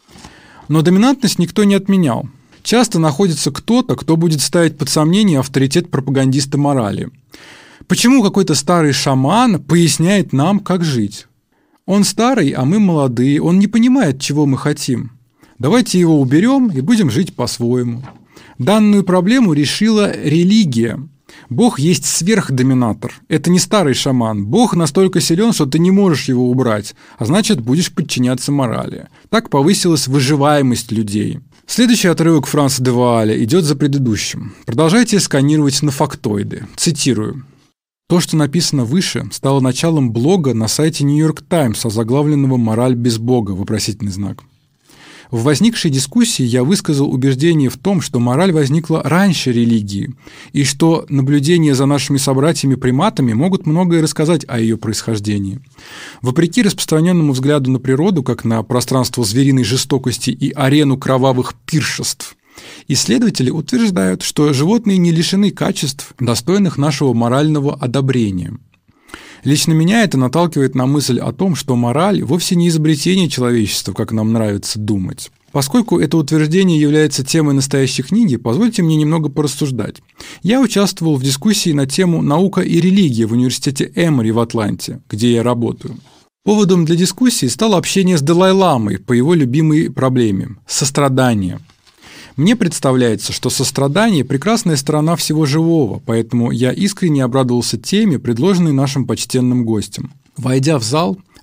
Но доминантность никто не отменял. Часто находится кто-то, кто будет ставить под сомнение авторитет пропагандиста морали. Почему какой-то старый шаман поясняет нам, как жить? Он старый, а мы молодые, он не понимает, чего мы хотим. Давайте его уберем и будем жить по-своему. Данную проблему решила религия. Бог есть сверхдоминатор. Это не старый шаман. Бог настолько силен, что ты не можешь его убрать, а значит, будешь подчиняться морали. Так повысилась выживаемость людей. Следующий отрывок Франца де Вааля идет за предыдущим. Продолжайте сканировать на фактоиды. Цитирую. То, что написано выше, стало началом блога на сайте Нью-Йорк Таймс, озаглавленного «Мораль без Бога», вопросительный знак. В возникшей дискуссии я высказал убеждение в том, что мораль возникла раньше религии, и что наблюдения за нашими собратьями-приматами могут многое рассказать о ее происхождении. Вопреки распространенному взгляду на природу, как на пространство звериной жестокости и арену кровавых пиршеств, исследователи утверждают, что животные не лишены качеств, достойных нашего морального одобрения. Лично меня это наталкивает на мысль о том, что мораль вовсе не изобретение человечества, как нам нравится думать. Поскольку это утверждение является темой настоящей книги, позвольте мне немного порассуждать. Я участвовал в дискуссии на тему «Наука и религия» в университете Эмори в Атланте, где я работаю. Поводом для дискуссии стало общение с Далай-ламой по его любимой проблеме – сострадание. Мне представляется, что сострадание – прекрасная сторона всего живого, поэтому я искренне обрадовался теме, предложенной нашим почтенным гостям. Войдя в зал,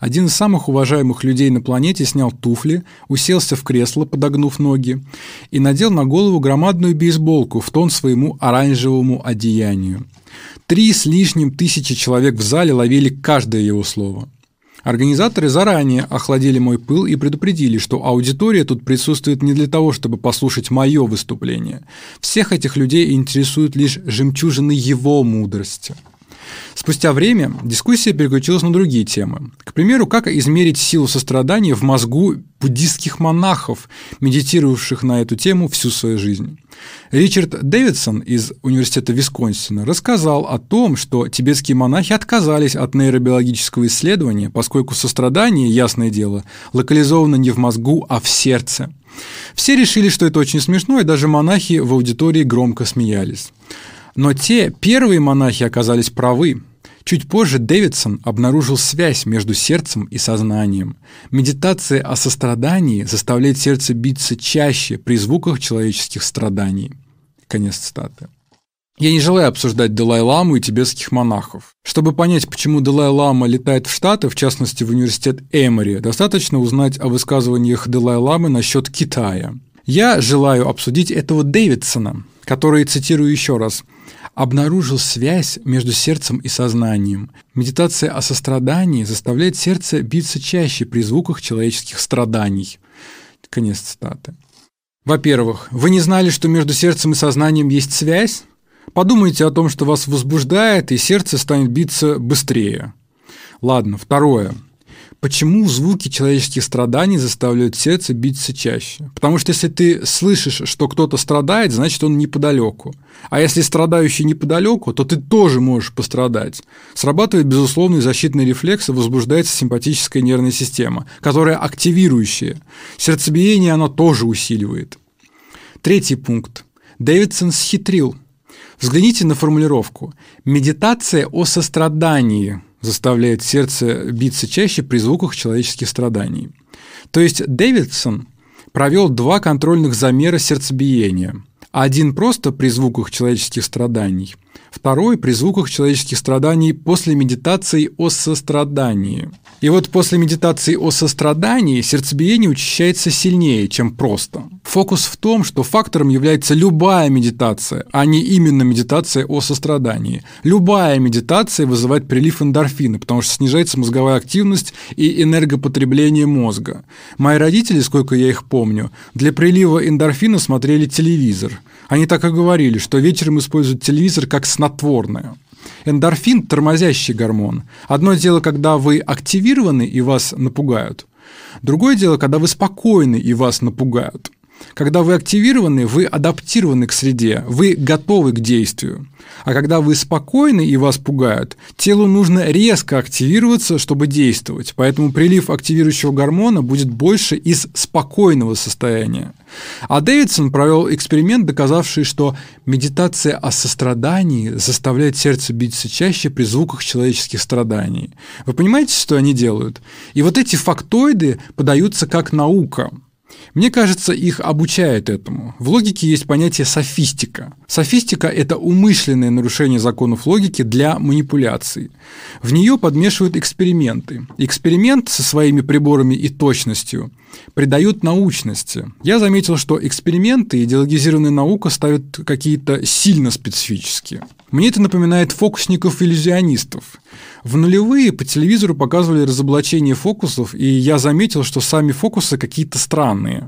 Один из самых уважаемых людей на планете снял туфли, уселся в кресло, подогнув ноги, и надел на голову громадную бейсболку в тон своему оранжевому одеянию. Три с лишним тысячи человек в зале ловили каждое его слово. Организаторы заранее охладили мой пыл и предупредили, что аудитория тут присутствует не для того, чтобы послушать мое выступление. Всех этих людей интересуют лишь жемчужины его мудрости. Спустя время дискуссия переключилась на другие темы. К примеру, как измерить силу сострадания в мозгу буддистских монахов, медитировавших на эту тему всю свою жизнь. Ричард Дэвидсон из Университета Висконсина рассказал о том, что тибетские монахи отказались от нейробиологического исследования, поскольку сострадание, ясное дело, локализовано не в мозгу, а в сердце. Все решили, что это очень смешно, и даже монахи в аудитории громко смеялись. Но те первые монахи оказались правы. Чуть позже Дэвидсон обнаружил связь между сердцем и сознанием. Медитация о сострадании заставляет сердце биться чаще при звуках человеческих страданий. Конец цитаты. Я не желаю обсуждать Далай-ламу и тибетских монахов. Чтобы понять, почему Далай-лама летает в Штаты, в частности в университет Эмори, достаточно узнать о высказываниях Далай-ламы насчет Китая. Я желаю обсудить этого Дэвидсона, который, цитирую еще раз, обнаружил связь между сердцем и сознанием. Медитация о сострадании заставляет сердце биться чаще при звуках человеческих страданий. Конец цитаты. Во-первых, вы не знали, что между сердцем и сознанием есть связь? Подумайте о том, что вас возбуждает, и сердце станет биться быстрее. Ладно, второе. Почему звуки человеческих страданий заставляют сердце биться чаще? Потому что если ты слышишь, что кто-то страдает, значит, он неподалеку. А если страдающий неподалеку, то ты тоже можешь пострадать. Срабатывает безусловный защитный рефлекс, и возбуждается симпатическая нервная система, которая активирующая. Сердцебиение она тоже усиливает. Третий пункт. Дэвидсон схитрил. Взгляните на формулировку. Медитация о сострадании заставляет сердце биться чаще при звуках человеческих страданий. То есть Дэвидсон провел два контрольных замера сердцебиения. Один просто при звуках человеческих страданий, второй при звуках человеческих страданий после медитации о сострадании. И вот после медитации о сострадании сердцебиение учащается сильнее, чем просто. Фокус в том, что фактором является любая медитация, а не именно медитация о сострадании. Любая медитация вызывает прилив эндорфина, потому что снижается мозговая активность и энергопотребление мозга. Мои родители, сколько я их помню, для прилива эндорфина смотрели телевизор. Они так и говорили, что вечером используют телевизор как снотворное. Эндорфин – тормозящий гормон. Одно дело, когда вы активированы и вас напугают. Другое дело, когда вы спокойны и вас напугают. Когда вы активированы, вы адаптированы к среде, вы готовы к действию. А когда вы спокойны и вас пугают, телу нужно резко активироваться, чтобы действовать. Поэтому прилив активирующего гормона будет больше из спокойного состояния. А Дэвидсон провел эксперимент, доказавший, что медитация о сострадании заставляет сердце биться чаще при звуках человеческих страданий. Вы понимаете, что они делают? И вот эти фактоиды подаются как наука. Мне кажется, их обучают этому. В логике есть понятие софистика. Софистика – это умышленное нарушение законов логики для манипуляций. В нее подмешивают эксперименты. Эксперимент со своими приборами и точностью придают научности. Я заметил, что эксперименты и идеологизированная наука ставят какие-то сильно специфические. Мне это напоминает фокусников-иллюзионистов. В нулевые по телевизору показывали разоблачение фокусов, и я заметил, что сами фокусы какие-то странные.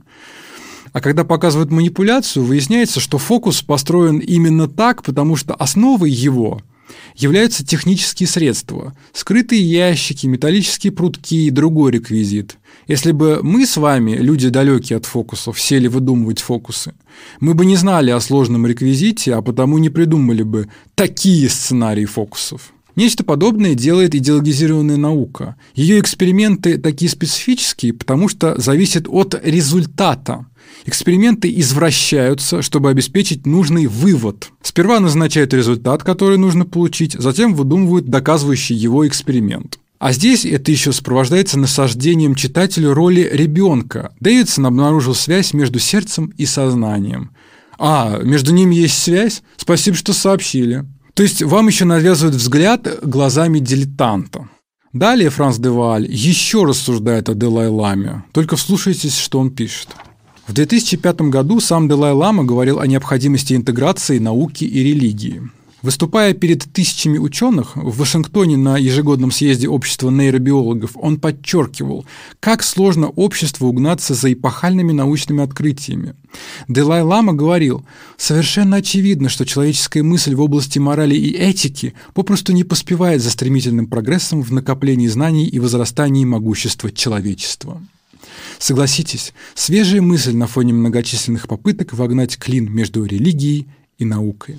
А когда показывают манипуляцию, выясняется, что фокус построен именно так, потому что основой его являются технические средства, скрытые ящики, металлические прутки и другой реквизит. Если бы мы с вами, люди далекие от фокусов, сели выдумывать фокусы, мы бы не знали о сложном реквизите, а потому не придумали бы такие сценарии фокусов. Нечто подобное делает идеологизированная наука. Ее эксперименты такие специфические, потому что зависят от результата. Эксперименты извращаются, чтобы обеспечить нужный вывод. Сперва назначают результат, который нужно получить, затем выдумывают доказывающий его эксперимент. А здесь это еще сопровождается насаждением читателю роли ребенка. Дэвидсон обнаружил связь между сердцем и сознанием. А, между ними есть связь? Спасибо, что сообщили. То есть вам еще навязывают взгляд глазами дилетанта. Далее Франс де Вааль еще рассуждает о Далай-ламе, только вслушайтесь, что он пишет. В две тысячи пятом году сам Далай-лама говорил о необходимости интеграции науки и религии. Выступая перед тысячами ученых в Вашингтоне на ежегодном съезде общества нейробиологов, он подчеркивал, как сложно обществу угнаться за эпохальными научными открытиями. Далай-лама говорил: «Совершенно очевидно, что человеческая мысль в области морали и этики попросту не поспевает за стремительным прогрессом в накоплении знаний и возрастании могущества человечества». Согласитесь, свежая мысль на фоне многочисленных попыток вогнать клин между религией и наукой.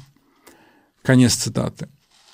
Конец цитаты.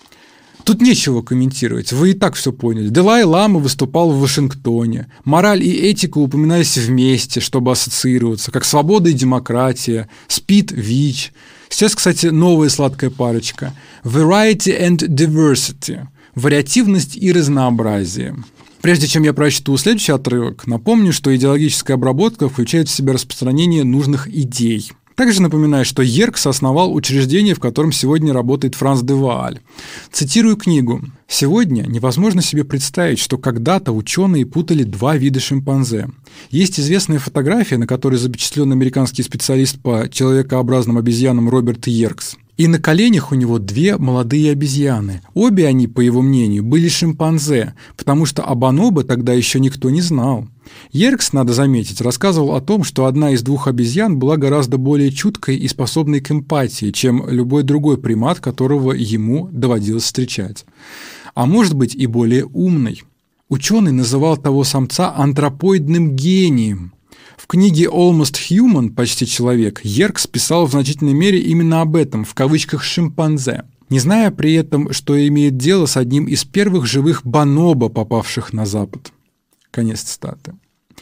Тут нечего комментировать, вы и так все поняли. Далай-лама выступал в Вашингтоне. Мораль и этика упоминались вместе, чтобы ассоциироваться, как свобода и демократия, спид, ВИЧ. Сейчас, кстати, новая сладкая парочка. Variety and diversity. Вариативность и разнообразие. Прежде чем я прочту следующий отрывок, напомню, что идеологическая обработка включает в себя распространение нужных идей. Также напоминаю, что Йеркс основал учреждение, в котором сегодня работает Франс де Вааль. Цитирую книгу. «Сегодня невозможно себе представить, что когда-то ученые путали два вида шимпанзе. Есть известная фотография, на которой запечатлен американский специалист по человекообразным обезьянам Роберт Йеркс. И на коленях у него две молодые обезьяны. Обе они, по его мнению, были шимпанзе, потому что о бонобо тогда еще никто не знал. Йеркс, надо заметить, рассказывал о том, что одна из двух обезьян была гораздо более чуткой и способной к эмпатии, чем любой другой примат, которого ему доводилось встречать. А может быть и более умной. Ученый называл того самца антропоидным гением. В книге «Almost Human» «Почти человек» Йеркс писал в значительной мере именно об этом, в кавычках «шимпанзе», не зная при этом, что имеет дело с одним из первых живых бонобо, попавших на Запад. Конец цитаты.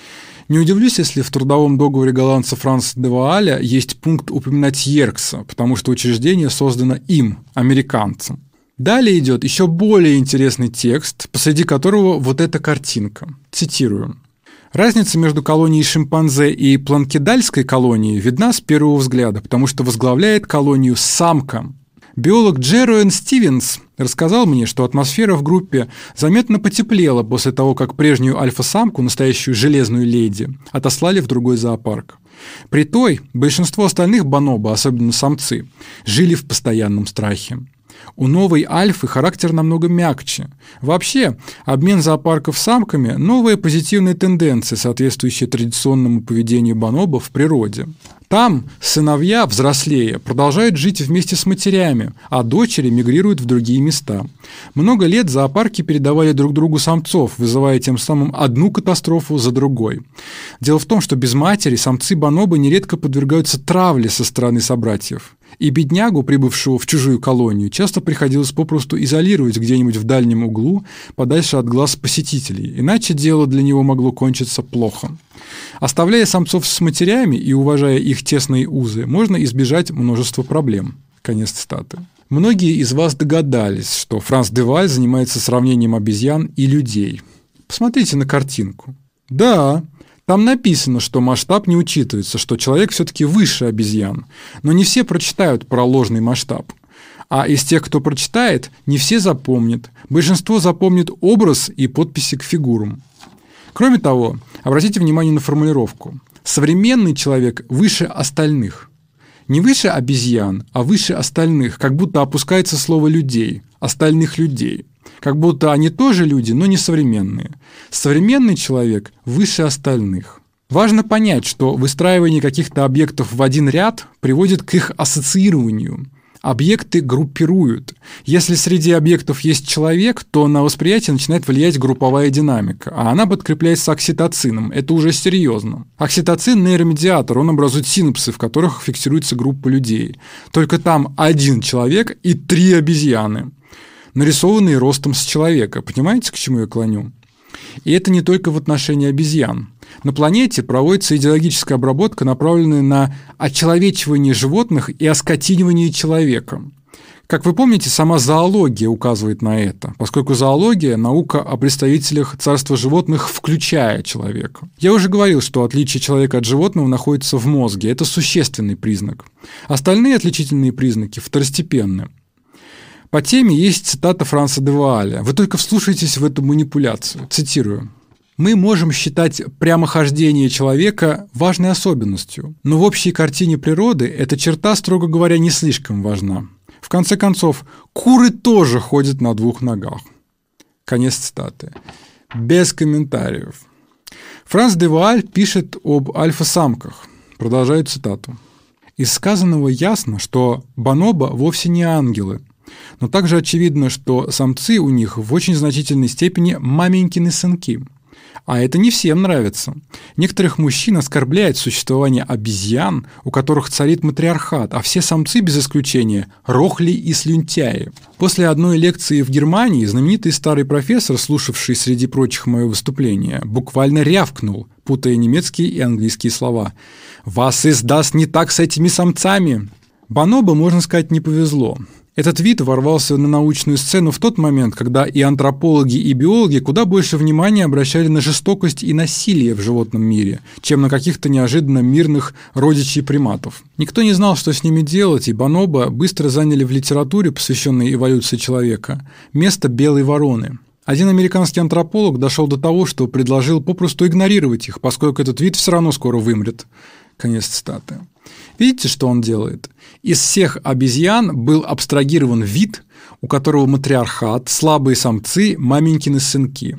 Не удивлюсь, если в трудовом договоре голландца Франса де Вааля есть пункт упоминать Йеркса, потому что учреждение создано им, американцем. Далее идет еще более интересный текст, посреди которого вот эта картинка. Цитирую. Разница между колонией шимпанзе и планкидальской колонией видна с первого взгляда, потому что возглавляет колонию самка. Биолог Джероэн Стивенс рассказал мне, что атмосфера в группе заметно потеплела после того, как прежнюю альфа-самку, настоящую железную леди, отослали в другой зоопарк. При той большинство остальных бонобо, особенно самцы, жили в постоянном страхе. У новой альфы характер намного мягче. Вообще, обмен зоопарков самками – новая позитивная тенденция, соответствующая традиционному поведению бонобо в природе. Там сыновья, взрослея, продолжают жить вместе с матерями, а дочери мигрируют в другие места. Много лет зоопарки передавали друг другу самцов, вызывая тем самым одну катастрофу за другой. Дело в том, что без матери самцы бонобо нередко подвергаются травле со стороны собратьев. И беднягу, прибывшего в чужую колонию, часто приходилось попросту изолировать где-нибудь в дальнем углу, подальше от глаз посетителей, иначе дело для него могло кончиться плохо. Оставляя самцов с матерями и уважая их тесные узы, можно избежать множества проблем. Конец цитаты. Многие из вас догадались, что Франс де Вааль занимается сравнением обезьян и людей. Посмотрите на картинку. Да, там написано, что масштаб не учитывается, что человек все-таки выше обезьян. Но не все прочитают про ложный масштаб. А из тех, кто прочитает, не все запомнят. Большинство запомнит образ и подписи к фигурам. Кроме того, обратите внимание на формулировку. Современный человек выше остальных. Не выше обезьян, а выше остальных, как будто опускается слово «людей», остальных людей. Как будто они тоже люди, но не современные. Современный человек выше остальных. Важно понять, что выстраивание каких-то объектов в один ряд приводит к их ассоциированию. Объекты группируют. Если среди объектов есть человек, то на восприятие начинает влиять групповая динамика, а она подкрепляется окситоцином. Это уже серьезно. Окситоцин – нейромедиатор, он образует синапсы, в которых фиксируется группа людей. Только там один человек и три обезьяны, нарисованные ростом с человека. Понимаете, к чему я клоню? И это не только в отношении обезьян. На планете проводится идеологическая обработка, направленная на очеловечивание животных и оскотинивание человека. Как вы помните, сама зоология указывает на это, поскольку зоология – наука о представителях царства животных, включая человека. Я уже говорил, что отличие человека от животного находится в мозге. Это существенный признак. Остальные отличительные признаки второстепенны. По теме есть цитата Франца де Вааля. Вы только вслушайтесь в эту манипуляцию. Цитирую. «Мы можем считать прямохождение человека важной особенностью, но в общей картине природы эта черта, строго говоря, не слишком важна. В конце концов, куры тоже ходят на двух ногах». Конец цитаты. Без комментариев. Франц де Вааль пишет об альфа-самках. Продолжаю цитату. «Из сказанного ясно, что бонобо вовсе не ангелы, но также очевидно, что самцы у них в очень значительной степени маменькины сынки. А это не всем нравится. Некоторых мужчин оскорбляет существование обезьян, у которых царит матриархат, а все самцы, без исключения, рохли и слюнтяи». После одной лекции в Германии знаменитый старый профессор, слушавший среди прочих мое выступление, буквально рявкнул, путая немецкие и английские слова. «Вас издаст не так с этими самцами!» Бонобо, можно сказать, не повезло. Этот вид ворвался на научную сцену в тот момент, когда и антропологи, и биологи куда больше внимания обращали на жестокость и насилие в животном мире, чем на каких-то неожиданно мирных родичей приматов. Никто не знал, что с ними делать, и бонобо быстро заняли в литературе, посвященной эволюции человека, место белой вороны. Один американский антрополог дошел до того, что предложил попросту игнорировать их, поскольку этот вид все равно скоро вымрет. Конец цитаты. Видите, что он делает? Из всех обезьян был абстрагирован вид, у которого матриархат, слабые самцы, маменькины сынки.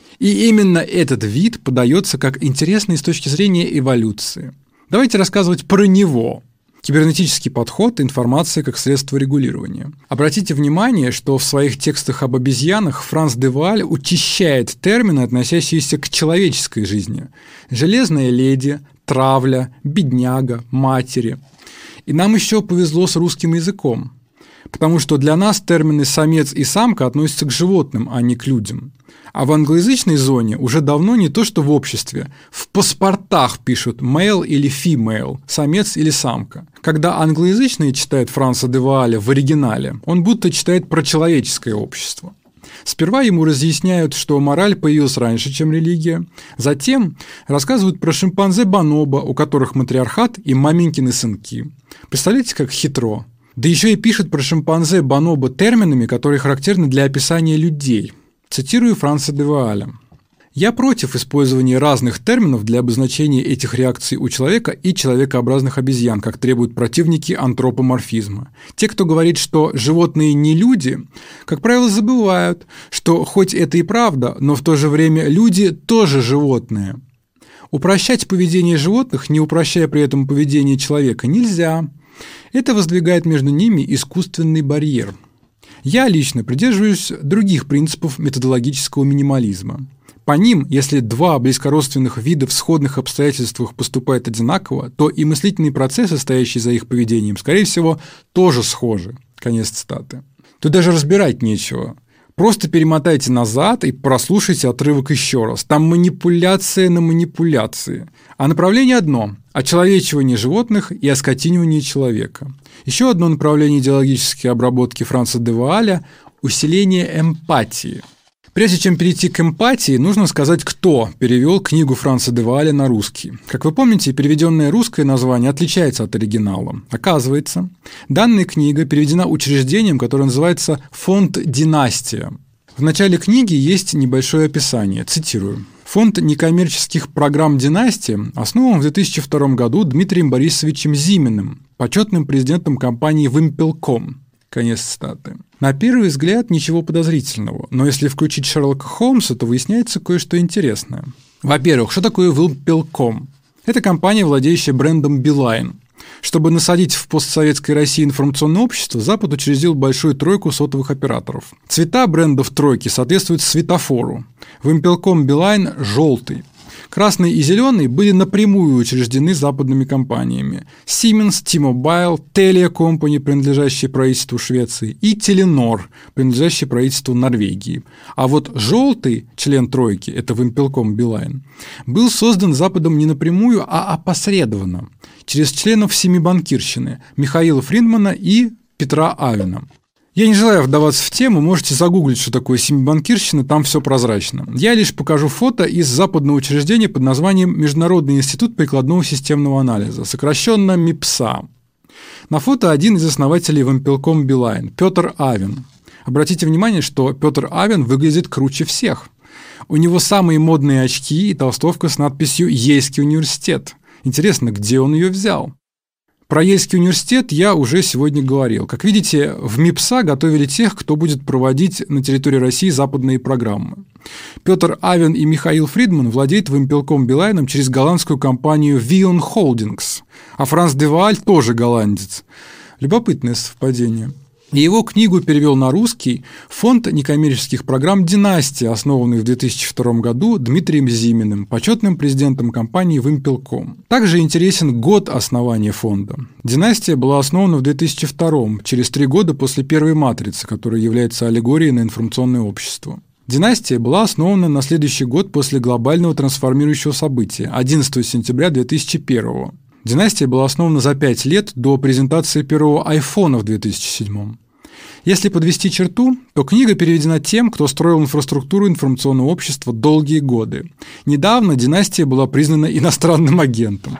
И именно этот вид подается как интересный с точки зрения эволюции. Давайте рассказывать про него. Кибернетический подход, информация как средство регулирования. Обратите внимание, что в своих текстах об обезьянах Франц де Вааль учащает термины, относящиеся к человеческой жизни. Железная леди, травля, бедняга, матери. И нам еще повезло с русским языком, потому что для нас термины «самец» и «самка» относятся к животным, а не к людям. А в англоязычной зоне уже давно не то, что в обществе. В паспортах пишут «male» или «female», «самец» или «самка». Когда англоязычные читают Франца де Вааля в оригинале, он будто читает про человеческое общество. Сперва ему разъясняют, что мораль появилась раньше, чем религия. Затем рассказывают про шимпанзе бонобо, у которых матриархат и маменькины сынки. Представляете, как хитро? Да еще и пишут про шимпанзе бонобо терминами, которые характерны для описания людей. Цитирую Франца де Вааля. «Я против использования разных терминов для обозначения этих реакций у человека и человекообразных обезьян, как требуют противники антропоморфизма. Те, кто говорит, что животные не люди, как правило, забывают, что хоть это и правда, но в то же время люди тоже животные. Упрощать поведение животных, не упрощая при этом поведение человека, нельзя. Это воздвигает между ними искусственный барьер. Я лично придерживаюсь других принципов методологического минимализма. По ним, если два близкородственных вида в сходных обстоятельствах поступают одинаково, то и мыслительные процессы, стоящие за их поведением, скорее всего, тоже схожи». Конец цитаты. Тут даже разбирать нечего. Просто перемотайте назад и прослушайте отрывок еще раз. Там манипуляция на манипуляции. А направление одно – очеловечивание животных и оскотинивание человека. Еще одно направление идеологической обработки Франца де Вааля – усиление эмпатии. Прежде чем перейти к эмпатии, нужно сказать, кто перевел книгу Франца де Вааля на русский. Как вы помните, переведенное русское название отличается от оригинала. Оказывается, данная книга переведена учреждением, которое называется «Фонд Династия». В начале книги есть небольшое описание, цитирую. «Фонд некоммерческих программ «Династия» основан в две тысячи втором году Дмитрием Борисовичем Зиминым, почетным президентом компании «Вимпелком». Конец цитаты. На первый взгляд ничего подозрительного, но если включить Шерлока Холмса, то выясняется кое-что интересное. Во-первых, что такое Вимпелком? Это компания, владеющая брендом Билайн. Чтобы насадить в постсоветской России информационное общество, Запад учредил большую тройку сотовых операторов. Цвета брендов тройки соответствуют светофору. Вимпелком Билайн – желтый. Красный и зеленый были напрямую учреждены западными компаниями. Siemens, T-Mobile, Telia Company, принадлежащие правительству Швеции, и Telenor, принадлежащие правительству Норвегии. А вот желтый член тройки, это Вимпелком Билайн, был создан Западом не напрямую, а опосредованно, через членов семибанкирщины Михаила Фриндмана и Петра Авена. Я не желаю вдаваться в тему, можете загуглить, что такое семибанкирщина, там все прозрачно. Я лишь покажу фото из западного учреждения под названием Международный институт прикладного системного анализа, сокращенно МИПСА. На фото один из основателей Вимпелком Билайн, Петр Авен. Обратите внимание, что Петр Авен выглядит круче всех. У него самые модные очки и толстовка с надписью «Ейский университет». Интересно, где он ее взял? Про Ейский университет я уже сегодня говорил. Как видите, в МИПСа готовили тех, кто будет проводить на территории России западные программы. Петр Авен и Михаил Фридман владеют Вимпелком Билайном через голландскую компанию Vion Holdings, а Франс де Вааль тоже голландец. Любопытное совпадение. И его книгу перевел на русский фонд некоммерческих программ «Династия», основанный в две тысячи втором году Дмитрием Зиминым, почетным президентом компании Вимпелком. Также интересен год основания фонда. «Династия» была основана в две тысячи втором, через три года после первой «Матрицы», которая является аллегорией на информационное общество. «Династия» была основана на следующий год после глобального трансформирующего события, одиннадцатого сентября две тысячи первого. «Династия» была основана за пять лет до презентации первого айфона в две тысячи седьмом. Если подвести черту, то книга переведена тем, кто строил инфраструктуру информационного общества долгие годы. Недавно «Династия» была признана иностранным агентом.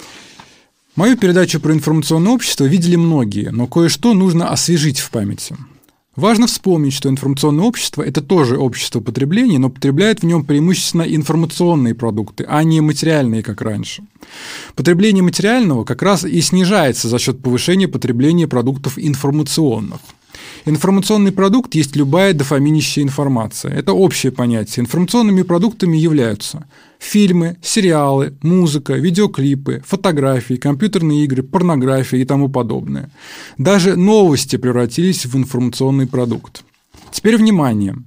Мою передачу про информационное общество видели многие, но кое-что нужно освежить в памяти. Важно вспомнить, что информационное общество – это тоже общество потребления, но потребляет в нем преимущественно информационные продукты, а не материальные, как раньше. Потребление материального как раз и снижается за счет повышения потребления продуктов информационных. Информационный продукт есть любая дофаминящая информация. Это общее понятие. Информационными продуктами являются фильмы, сериалы, музыка, видеоклипы, фотографии, компьютерные игры, порнография и тому подобное. Даже новости превратились в информационный продукт. Теперь внимание.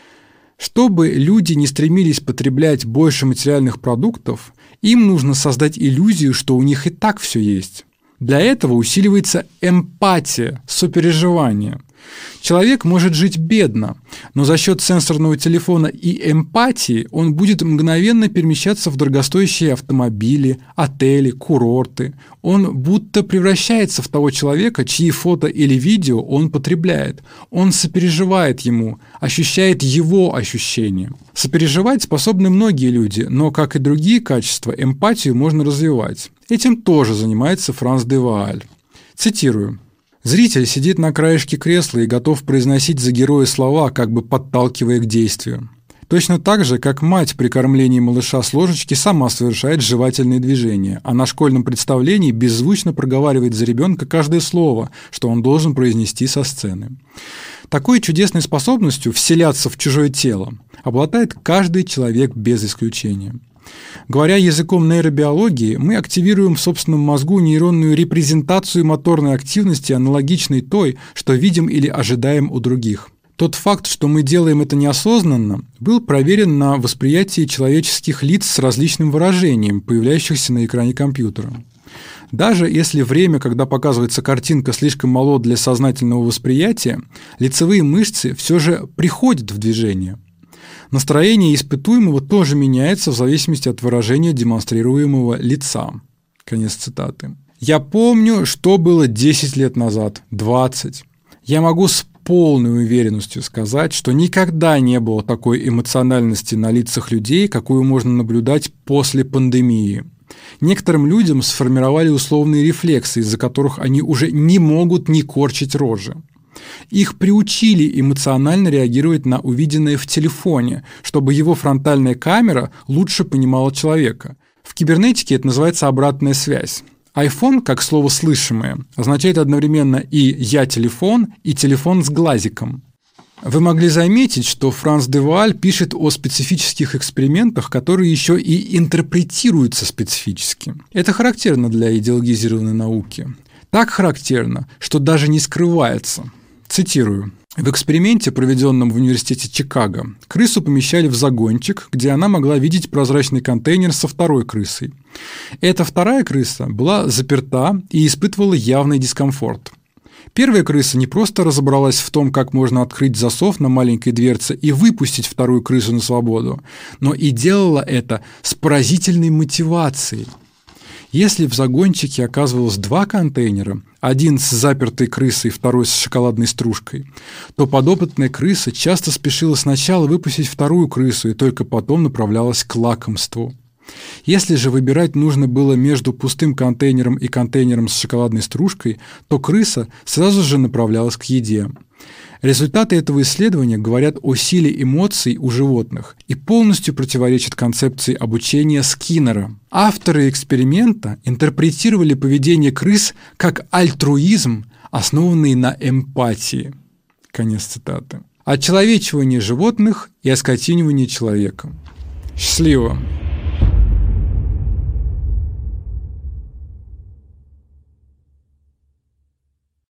Чтобы люди не стремились потреблять больше материальных продуктов, им нужно создать иллюзию, что у них и так все есть. Для этого усиливается эмпатия, сопереживание. Человек может жить бедно, но за счет сенсорного телефона и эмпатии он будет мгновенно перемещаться в дорогостоящие автомобили, отели, курорты. Он будто превращается в того человека, чьи фото или видео он потребляет. Он сопереживает ему, ощущает его ощущения. Сопереживать способны многие люди, но, как и другие качества, эмпатию можно развивать. Этим тоже занимается Франс де Вааль. Цитирую. Зритель сидит на краешке кресла и готов произносить за героя слова, как бы подталкивая к действию. Точно так же, как мать при кормлении малыша с ложечки сама совершает жевательные движения, а на школьном представлении беззвучно проговаривает за ребенка каждое слово, что он должен произнести со сцены. Такой чудесной способностью вселяться в чужое тело обладает каждый человек без исключения. Говоря языком нейробиологии, мы активируем в собственном мозгу нейронную репрезентацию моторной активности, аналогичной той, что видим или ожидаем у других. Тот факт, что мы делаем это неосознанно, был проверен на восприятии человеческих лиц с различным выражением, появляющихся на экране компьютера. Даже если время, когда показывается картинка, слишком мало для сознательного восприятия, лицевые мышцы все же приходят в движение. Настроение испытуемого тоже меняется в зависимости от выражения демонстрируемого лица. Конец цитаты. Я помню, что было десять лет назад, двадцать. Я могу с полной уверенностью сказать, что никогда не было такой эмоциональности на лицах людей, какую можно наблюдать после пандемии. Некоторым людям сформировали условные рефлексы, из-за которых они уже не могут не корчить рожи. Их приучили эмоционально реагировать на увиденное в телефоне, чтобы его фронтальная камера лучше понимала человека. В кибернетике это называется обратная связь. iPhone, как слово слышимое, означает одновременно и «я телефон», и «телефон с глазиком». Вы могли заметить, что Франс де Вааль пишет о специфических экспериментах, которые еще и интерпретируются специфически. Это характерно для идеологизированной науки. Так характерно, что даже не скрывается. Цитирую. В эксперименте, проведенном в университете Чикаго, крысу помещали в загончик, где она могла видеть прозрачный контейнер со второй крысой. Эта вторая крыса была заперта и испытывала явный дискомфорт. Первая крыса не просто разобралась в том, как можно открыть засов на маленькой дверце и выпустить вторую крысу на свободу, но и делала это с поразительной мотивацией. Если в загончике оказывалось два контейнера, один с запертой крысой, второй с шоколадной стружкой, то подопытная крыса часто спешила сначала выпустить вторую крысу и только потом направлялась к лакомству. Если же выбирать нужно было между пустым контейнером и контейнером с шоколадной стружкой, то крыса сразу же направлялась к еде. Результаты этого исследования говорят о силе эмоций у животных и полностью противоречат концепции обучения Скиннера. Авторы эксперимента интерпретировали поведение крыс как альтруизм, основанный на эмпатии. Конец цитаты. Очеловечивание животных и оскотинивание человека. Счастливо!